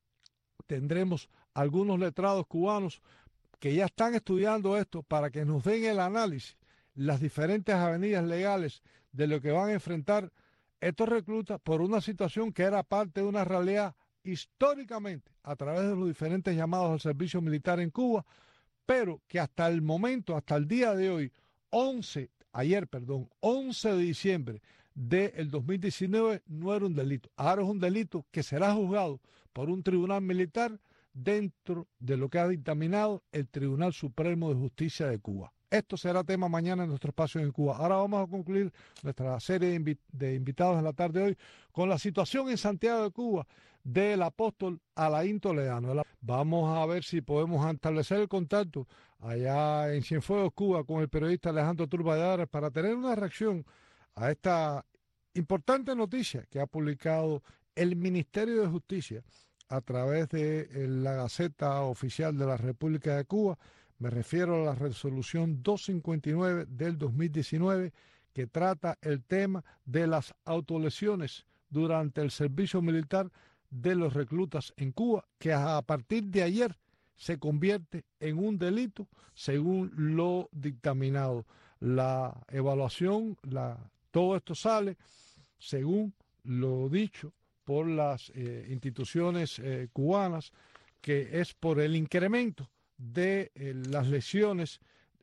tendremos algunos letrados cubanos que ya están estudiando esto para que nos den el análisis, las diferentes avenidas legales de lo que van a enfrentar estos reclutas por una situación que era parte de una realidad históricamente a través de los diferentes llamados al servicio militar en Cuba, pero que hasta el momento, hasta el día de hoy, once, ayer, perdón, once de diciembre del dos mil diecinueve, no era un delito. Ahora es un delito que será juzgado por un tribunal militar dentro de lo que ha dictaminado el Tribunal Supremo de Justicia de Cuba. Esto será tema mañana en nuestro espacio en Cuba. Ahora vamos a concluir nuestra serie de, invi de invitados en la tarde de hoy con la situación en Santiago de Cuba del apóstol Alain Toledano. Vamos a ver si podemos establecer el contacto allá en Cienfuegos, Cuba, con el periodista Alejandro Turballadares para tener una reacción a esta importante noticia que ha publicado el Ministerio de Justicia a través de la Gaceta Oficial de la República de Cuba. Me refiero a la resolución doscientos cincuenta y nueve del dos mil diecinueve, que trata el tema de las autolesiones durante el servicio militar de los reclutas en Cuba, que a partir de ayer se convierte en un delito según lo dictaminado. La evaluación, la, todo esto sale según lo dicho por las eh, instituciones eh, cubanas, que es por el incremento de eh, las lesiones,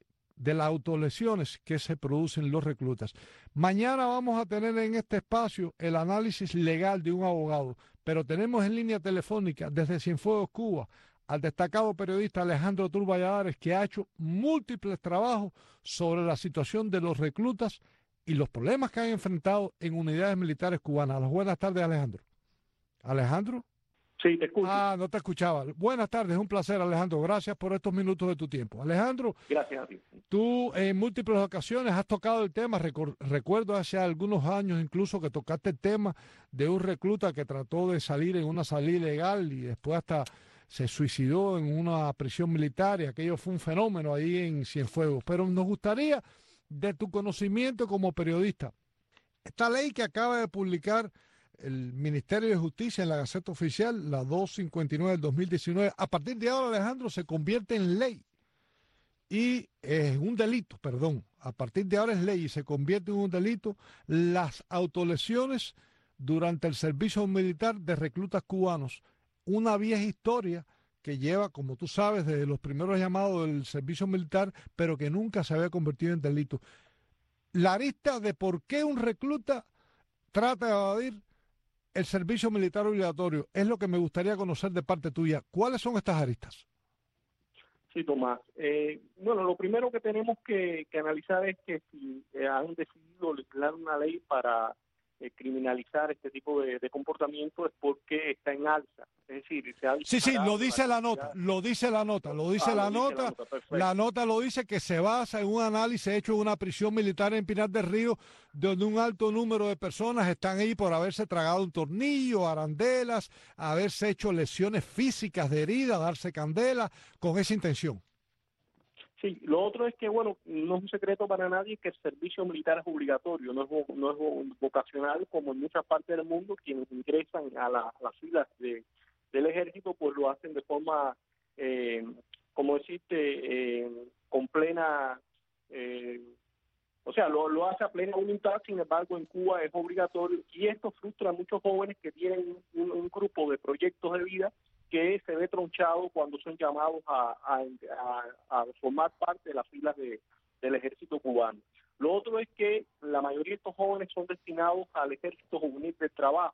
de las autolesiones que se producen los reclutas. Mañana vamos a tener en este espacio el análisis legal de un abogado, pero tenemos en línea telefónica desde Cienfuegos, Cuba, al destacado periodista Alejandro Turballadares, que ha hecho múltiples trabajos sobre la situación de los reclutas y los problemas que han enfrentado en unidades militares cubanas. Buenas tardes, Alejandro. ¿Alejandro? Sí, te escucho. Ah, no te escuchaba. Buenas tardes, un placer, Alejandro. Gracias por estos minutos de tu tiempo. Alejandro, gracias a ti. Tú en múltiples ocasiones has tocado el tema. Recu recuerdo hace algunos años incluso que tocaste el tema de un recluta que trató de salir en una salida ilegal y después hasta se suicidó en una prisión militar, y aquello fue un fenómeno ahí en Cienfuegos. Pero nos gustaría, de tu conocimiento como periodista, esta ley que acaba de publicar el Ministerio de Justicia en la Gaceta Oficial, la doscientos cincuenta y nueve del dos mil diecinueve, a partir de ahora, Alejandro, se convierte en ley y es un delito, perdón, a partir de ahora es ley y se convierte en un delito las autolesiones durante el servicio militar de reclutas cubanos, una vieja historia que lleva, como tú sabes, desde los primeros llamados del servicio militar, pero que nunca se había convertido en delito. La arista de por qué un recluta trata de evadir el servicio militar obligatorio es lo que me gustaría conocer de parte tuya. ¿Cuáles son estas aristas? Sí, Tomás. Eh, bueno, lo primero que tenemos que, que analizar es que si eh, han decidido legislar una ley para eh, criminalizar este tipo de, de comportamiento es porque está en alza. Es decir, se ha Sí, sí, lo dice la nota, lo dice la nota, lo dice Ah, la lo dice nota, la nota, perfecto. la nota lo dice, que se basa en un análisis hecho en una prisión militar en Pinar del Río, donde un alto número de personas están ahí por haberse tragado un tornillo, arandelas, haberse hecho lesiones físicas de herida, darse candela, con esa intención. Sí, lo otro es que, bueno, no es un secreto para nadie que el servicio militar es obligatorio, no es, vo- no es vo- vocacional, como en muchas partes del mundo. Quienes ingresan a, la- a las filas de, del ejército, pues lo hacen de forma, eh, como decirte, eh, con plena, eh, o sea, lo, lo hace a plena voluntad. Sin embargo, en Cuba es obligatorio, y esto frustra a muchos jóvenes que tienen un, un grupo de proyectos de vida que se ve tronchado cuando son llamados a, a, a, a formar parte de las filas de, del ejército cubano. Lo otro es que la mayoría de estos jóvenes son destinados al ejército juvenil del trabajo.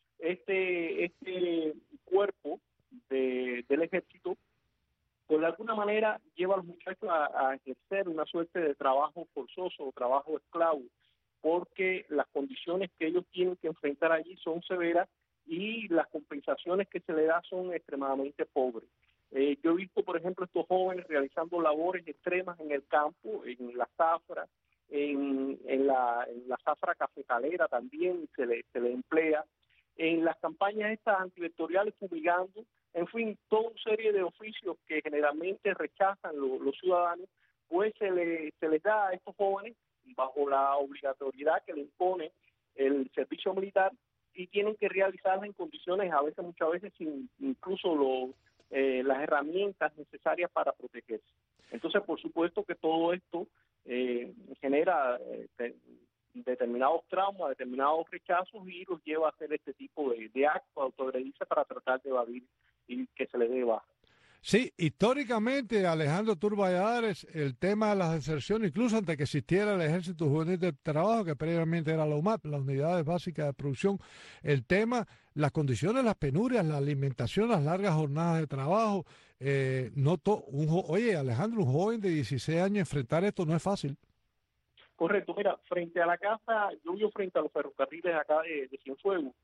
Este, este cuerpo de, del ejército, pues de alguna manera lleva a los muchachos a, a ejercer una suerte de trabajo forzoso o trabajo esclavo, porque las condiciones que ellos tienen que enfrentar allí son severas y las compensaciones que se le da son extremadamente pobres. Eh, yo he visto, por ejemplo, estos jóvenes realizando labores extremas en el campo, en la zafra, en, en, la, en la zafra cafetalera también se le, se le emplea. en las campañas estas antivectoriales, fumigando, en fin, toda una serie de oficios que generalmente rechazan lo, los ciudadanos, pues se, le, se les da a estos jóvenes bajo la obligatoriedad que le impone el servicio militar y tienen que realizarla en condiciones, a veces, muchas veces, sin incluso lo, eh, las herramientas necesarias para protegerse. Entonces, por supuesto que todo esto eh, genera eh, determinados traumas, determinados rechazos y los lleva a hacer este tipo de, de actos, autoagredirse para tratar de evadir y que se le dé baja. Sí, históricamente, Alejandro Turballadares, el tema de las deserciones, incluso antes que existiera el Ejército Juvenil de Trabajo, que previamente era la U M A P, las Unidades Básicas de Producción, el tema, las condiciones, las penurias, la alimentación, las largas jornadas de trabajo, eh, no to, un, oye, Alejandro, un joven de dieciséis años enfrentar esto no es fácil. Correcto, mira, frente a la casa, yo vivo frente a los ferrocarriles acá de, de Cienfuegos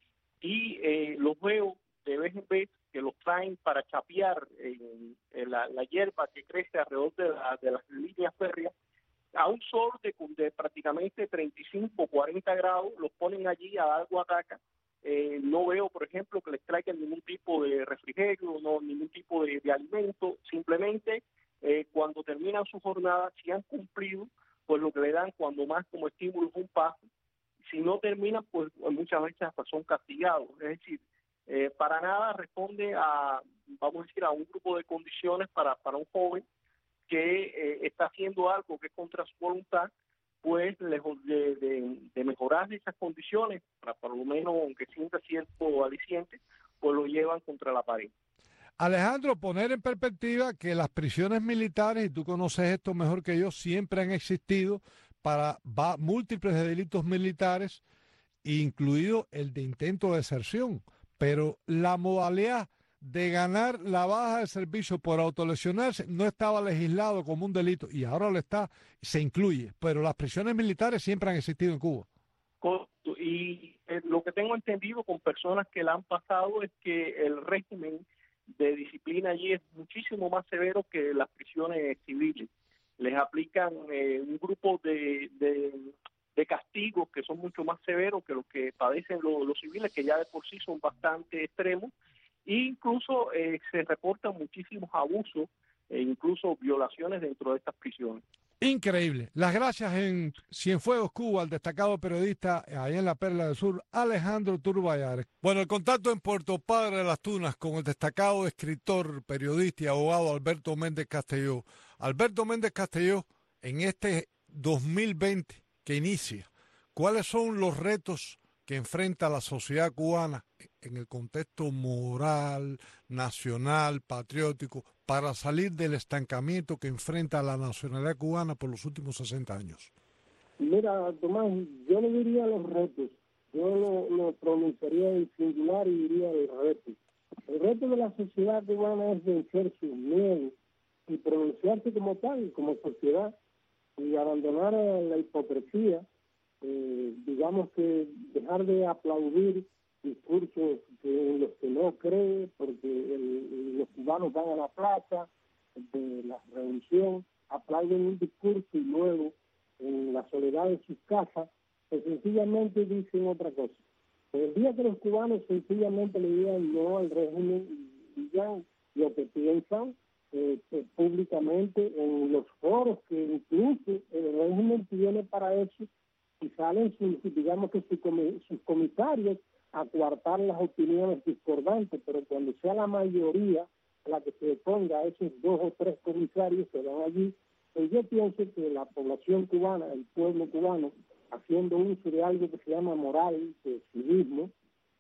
y eh, los veo de vez en vez que los traen para chapear en, en la, la hierba que crece alrededor de, la, de las líneas férreas a un sol de, de prácticamente treinta y cinco, cuarenta grados, los ponen allí a dar guataca. Eh, no veo, por ejemplo, que les traigan ningún tipo de refrigerio, no ningún tipo de, de alimento, simplemente eh, cuando terminan su jornada, si han cumplido, pues lo que le dan cuando más como estímulo es un paso. Si no terminan, pues muchas veces hasta son castigados. Es decir, Eh, para nada responde a, vamos a decir, a un grupo de condiciones para, para un joven que eh, está haciendo algo que es contra su voluntad, pues lejos de, de, de mejorar esas condiciones, para por lo menos aunque sienta cierto aliciente, pues lo llevan contra la pared. Alejandro, poner en perspectiva que las prisiones militares, y tú conoces esto mejor que yo, siempre han existido para va, múltiples de delitos militares, incluido el de intento de deserción. Pero la modalidad de ganar la baja de servicio por autolesionarse no estaba legislado como un delito y ahora lo está, se incluye, pero las prisiones militares siempre han existido en Cuba. Y eh, lo que tengo entendido con personas que la han pasado es que el régimen de disciplina allí es muchísimo más severo que las prisiones civiles. Les aplican eh, un grupo de... de de castigos que son mucho más severos que los que padecen los, los civiles, que ya de por sí son bastante extremos, e incluso eh, se reportan muchísimos abusos e incluso violaciones dentro de estas prisiones. Increíble. Las gracias en Cienfuegos, Cuba, al destacado periodista allá en la Perla del Sur, Alejandro Turballadares. Bueno, el contacto en Puerto Padre de las Tunas con el destacado escritor, periodista y abogado Alberto Méndez Castelló. Alberto Méndez Castelló, en este dos mil veinte que inicia, ¿cuáles son los retos que enfrenta la sociedad cubana en el contexto moral, nacional, patriótico, para salir del estancamiento que enfrenta la nacionalidad cubana por los últimos sesenta años? Mira, Tomás, yo no diría los retos, yo lo, lo pronunciaría en singular y diría el reto. El reto de la sociedad cubana es vencer sus miedos y pronunciarse como tal, como sociedad, y abandonar la hipocresía, eh, digamos que dejar de aplaudir discursos que, en los que no cree, porque el, los cubanos van a la plaza de la revolución, aplauden un discurso y luego en la soledad de sus casas, pues sencillamente dicen otra cosa. El día que los cubanos sencillamente le digan no al régimen y digan lo que piensan, Eh, eh, públicamente en los foros que incluso el régimen tiene para eso y salen sus, digamos que sus, sus comisarios a coartar las opiniones discordantes, pero cuando sea la mayoría la que se oponga a esos dos o tres comisarios que van allí, pues yo pienso que la población cubana, el pueblo cubano, haciendo uso de algo que se llama moral, de civismo,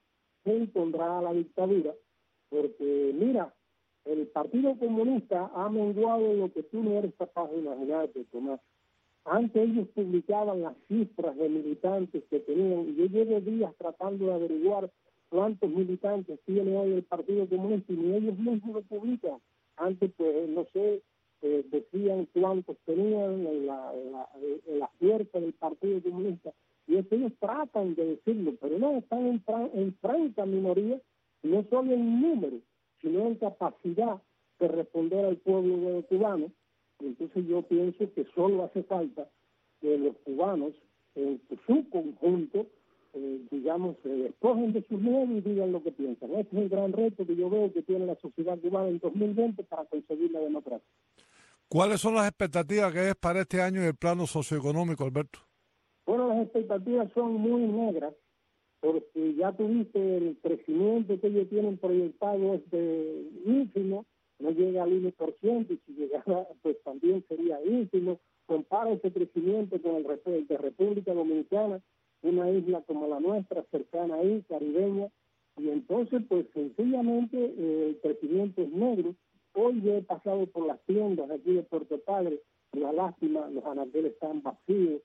se impondrá a la dictadura, porque mira, el Partido Comunista ha menguado lo que tú no eres capaz de imaginarte, Tomás. Antes ellos publicaban las cifras de militantes que tenían, y yo llevo días tratando de averiguar cuántos militantes tiene hoy el Partido Comunista, y ni ellos mismos lo publican. Antes, pues, no sé, eh, decían cuántos tenían en la, en la, en la fuerza del Partido Comunista, y es que ellos tratan de decirlo, pero no, están en, en franca minoría, no solo en número, sino en capacidad de responder al pueblo cubano. Entonces yo pienso que solo hace falta que los cubanos, en su conjunto, eh, digamos, se despojen de sus miedos y digan lo que piensan. Este es el gran reto que yo veo que tiene la sociedad cubana en dos mil veinte para conseguir la democracia. ¿Cuáles son las expectativas que es para este año en el plano socioeconómico, Alberto? Bueno, las expectativas son muy negras, porque ya tuviste el crecimiento que ellos tienen proyectado es de ínfimo, no llega al uno por ciento, y si llegara, pues también sería ínfimo. Compara ese crecimiento con el de República Dominicana, una isla como la nuestra, cercana ahí, caribeña, y entonces, pues sencillamente eh, el crecimiento es negro. Hoy yo he pasado por las tiendas aquí de Puerto Padre, una lástima, los anaqueles están vacíos,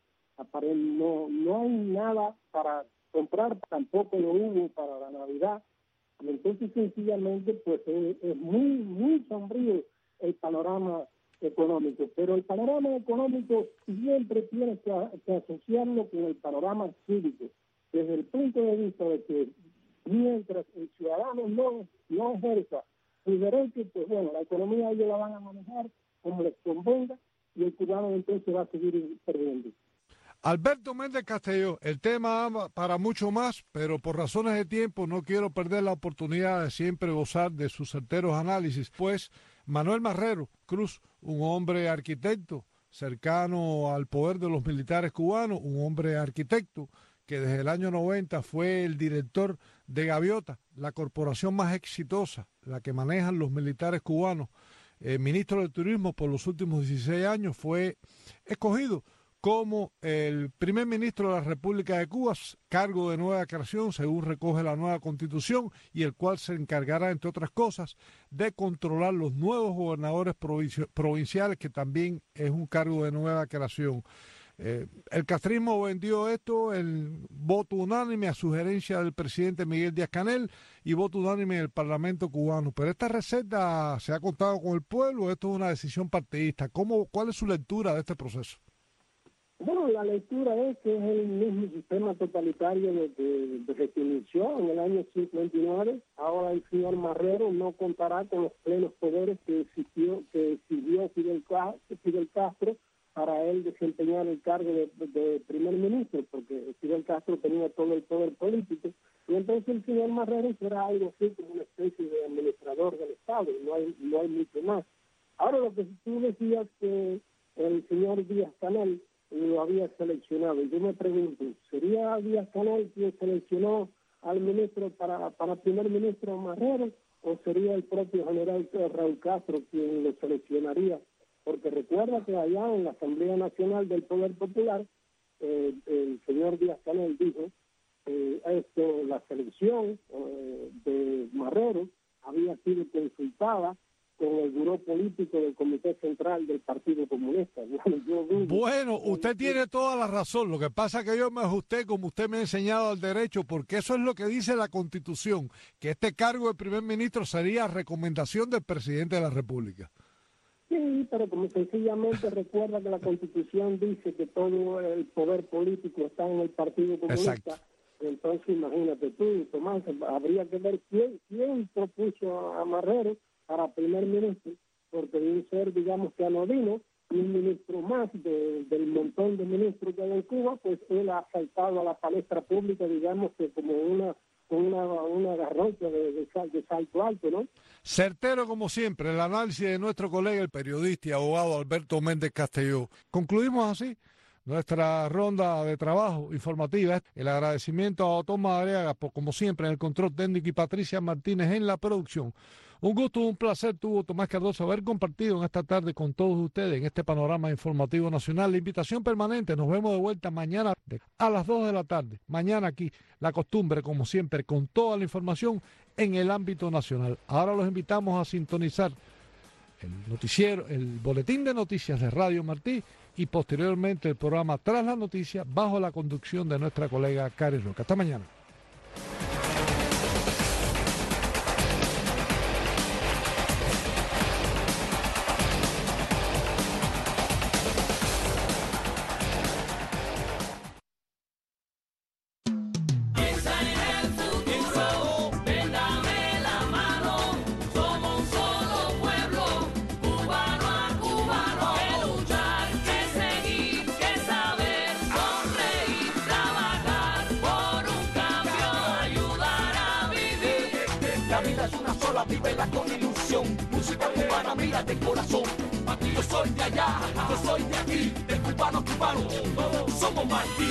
no, no hay nada para comprar, tampoco lo hubo para la Navidad, y entonces sencillamente pues es, es muy, muy sombrío el panorama económico, pero el panorama económico siempre tiene que, que asociarlo con el panorama cívico, desde el punto de vista de que mientras el ciudadano no, no ejerza su derecho, pues bueno, la economía ellos la van a manejar como les convenga y el cubano entonces va a seguir perdiendo. Alberto Méndez Castelló, el tema para mucho más, pero por razones de tiempo no quiero perder la oportunidad de siempre gozar de sus certeros análisis, pues Manuel Marrero Cruz, un hombre arquitecto cercano al poder de los militares cubanos, un hombre arquitecto que desde el año noventa fue el director de Gaviota, la corporación más exitosa, la que manejan los militares cubanos, eh, ministro de Turismo por los últimos dieciséis años, fue escogido como el primer ministro de la República de Cuba, cargo de nueva creación, según recoge la nueva Constitución, y el cual se encargará, entre otras cosas, de controlar los nuevos gobernadores provinciales, que también es un cargo de nueva creación. Eh, el castrismo vendió esto en voto unánime a sugerencia del presidente Miguel Díaz-Canel y voto unánime en el Parlamento cubano. Pero esta receta se ha contado con el pueblo, esto es una decisión partidista. ¿Cómo, ¿Cuál es su lectura de este proceso? Bueno, la lectura es que es el mismo sistema totalitario de, de, de que se inició en el año cincuenta y nueve. Ahora el señor Marrero no contará con los plenos poderes que existió, que sirvió Fidel, Fidel Castro para él desempeñar el cargo de, de primer ministro, porque Fidel Castro tenía todo el poder político, y entonces el señor Marrero será algo así como una especie de administrador del Estado, no hay, no hay mucho más. Ahora lo que tú decías que el señor Díaz-Canel lo había seleccionado, y yo me pregunto, ¿sería Díaz-Canel quien seleccionó al ministro para, para primer ministro Marrero, o sería el propio general Raúl Castro quien lo seleccionaría? Porque recuerda que allá en la Asamblea Nacional del Poder Popular, eh, el señor Díaz-Canel dijo eh, esto, la selección eh, de Marrero había sido consultada con el buró político del Comité Central del Partido Comunista. Yo dudo, bueno, usted tiene toda la razón. Lo que pasa es que yo me ajusté como usted me ha enseñado al derecho, porque eso es lo que dice la Constitución, que este cargo de primer ministro sería recomendación del presidente de la República. Sí, pero como sencillamente recuerda que la Constitución dice que todo el poder político está en el Partido Comunista. Exacto. Entonces imagínate tú, Tomás, habría que ver quién, quién propuso a Marrero para primer ministro, porque de un ser, digamos, que anodino, y un ministro más de, del montón de ministros que hay en Cuba, pues él ha saltado a la palestra pública, digamos, que como una una, una garrocha de, de, de salto alto, ¿no? Certero como siempre, el análisis de nuestro colega, el periodista y abogado Alberto Méndez Castelló. Concluimos así nuestra ronda de trabajo informativa. El agradecimiento a Otón Madariaga, por, como siempre, en el control técnico, y Patricia Martínez en la producción. Un gusto, un placer tuvo Tomás Cardoso haber compartido en esta tarde con todos ustedes en este panorama informativo nacional. La invitación permanente, nos vemos de vuelta mañana a las dos de la tarde. Mañana aquí, la costumbre, como siempre, con toda la información en el ámbito nacional. Ahora los invitamos a sintonizar el noticiero, el boletín de noticias de Radio Martí, y posteriormente el programa Tras la Noticia, bajo la conducción de nuestra colega Cari Roca. Hasta mañana. Por un mira de corazón. Martí, yo soy de allá, yo soy de aquí, de cubano cubano, todos somos Martí.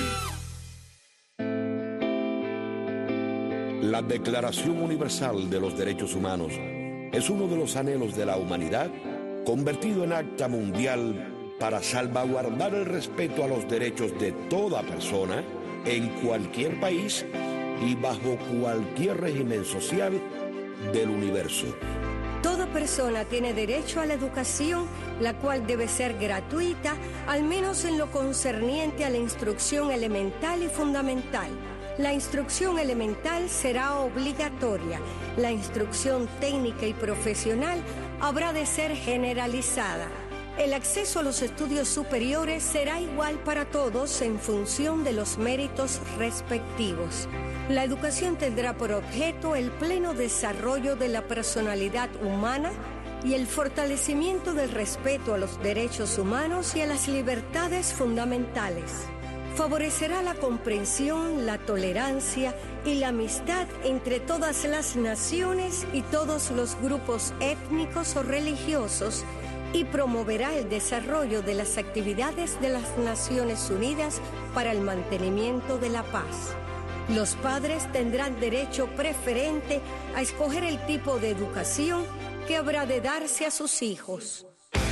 La Declaración Universal de los Derechos Humanos es uno de los anhelos de la humanidad convertido en acta mundial para salvaguardar el respeto a los derechos de toda persona en cualquier país y bajo cualquier régimen social del universo. Toda persona tiene derecho a la educación, la cual debe ser gratuita, al menos en lo concerniente a la instrucción elemental y fundamental. La instrucción elemental será obligatoria. La instrucción técnica y profesional habrá de ser generalizada. El acceso a los estudios superiores será igual para todos en función de los méritos respectivos. La educación tendrá por objeto el pleno desarrollo de la personalidad humana y el fortalecimiento del respeto a los derechos humanos y a las libertades fundamentales. Favorecerá la comprensión, la tolerancia y la amistad entre todas las naciones y todos los grupos étnicos o religiosos y promoverá el desarrollo de las actividades de las Naciones Unidas para el mantenimiento de la paz. Los padres tendrán derecho preferente a escoger el tipo de educación que habrá de darse a sus hijos.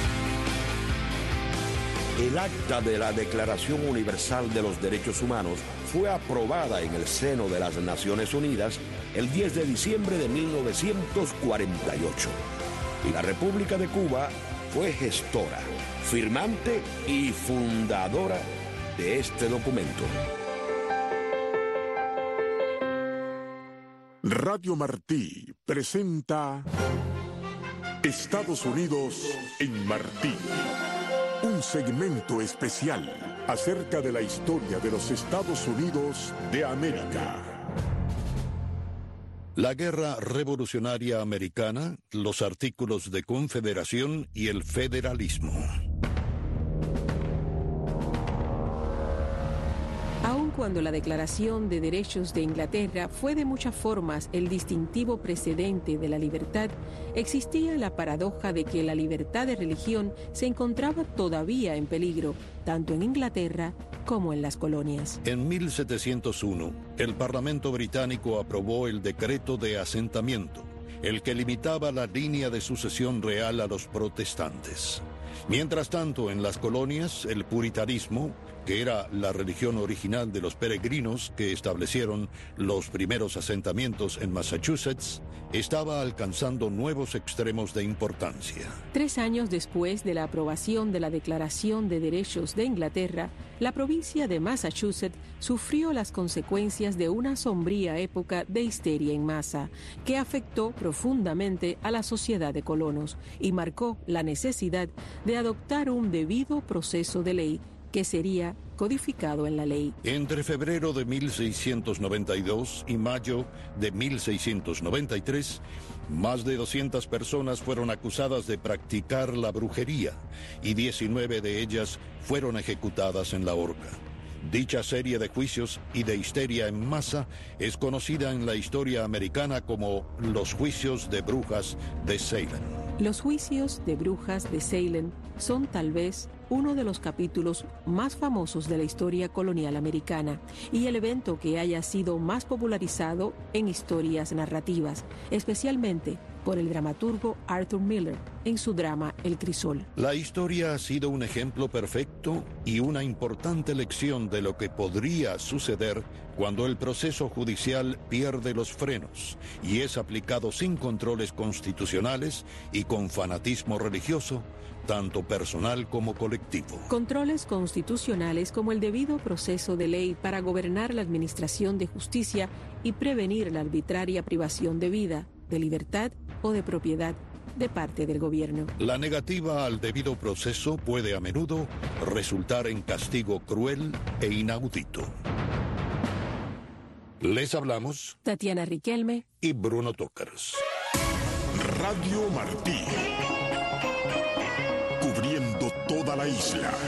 El acta de la Declaración Universal de los Derechos Humanos fue aprobada en el seno de las Naciones Unidas el diez de diciembre de mil novecientos cuarenta y ocho. Y la República de Cuba fue gestora, firmante y fundadora de este documento. Radio Martí presenta Estados Unidos en Martí. Un segmento especial acerca de la historia de los Estados Unidos de América. La Guerra Revolucionaria Americana, los artículos de confederación y el federalismo. Aun cuando la Declaración de Derechos de Inglaterra fue de muchas formas el distintivo precedente de la libertad, existía la paradoja de que la libertad de religión se encontraba todavía en peligro, tanto en Inglaterra como en las colonias. En mil setecientos uno, el Parlamento británico aprobó el Decreto de Asentamiento, el que limitaba la línea de sucesión real a los protestantes. Mientras tanto, en las colonias, el puritanismo, que era la religión original de los peregrinos que establecieron los primeros asentamientos en Massachusetts, estaba alcanzando nuevos extremos de importancia. Tres años después de la aprobación de la Declaración de Derechos de Inglaterra, la provincia de Massachusetts sufrió las consecuencias de una sombría época de histeria en masa, que afectó profundamente a la sociedad de colonos y marcó la necesidad de adoptar un debido proceso de ley que sería codificado en la ley. Entre febrero de mil seiscientos noventa y dos y mayo de mil seiscientos noventa y tres, más de doscientas personas fueron acusadas de practicar la brujería y diecinueve de ellas fueron ejecutadas en la horca. Dicha serie de juicios y de histeria en masa es conocida en la historia americana como los juicios de brujas de Salem. Los juicios de brujas de Salem son tal vez uno de los capítulos más famosos de la historia colonial americana y el evento que haya sido más popularizado en historias narrativas, especialmente por el dramaturgo Arthur Miller en su drama El Crisol. La historia ha sido un ejemplo perfecto y una importante lección de lo que podría suceder cuando el proceso judicial pierde los frenos y es aplicado sin controles constitucionales y con fanatismo religioso, tanto personal como colectivo. Controles constitucionales como el debido proceso de ley para gobernar la administración de justicia y prevenir la arbitraria privación de vida, de libertad o de propiedad de parte del gobierno. La negativa al debido proceso puede a menudo resultar en castigo cruel e inaudito. Les hablamos Tatiana Riquelme y Bruno Tócaros. Radio Martí, cubriendo toda la isla.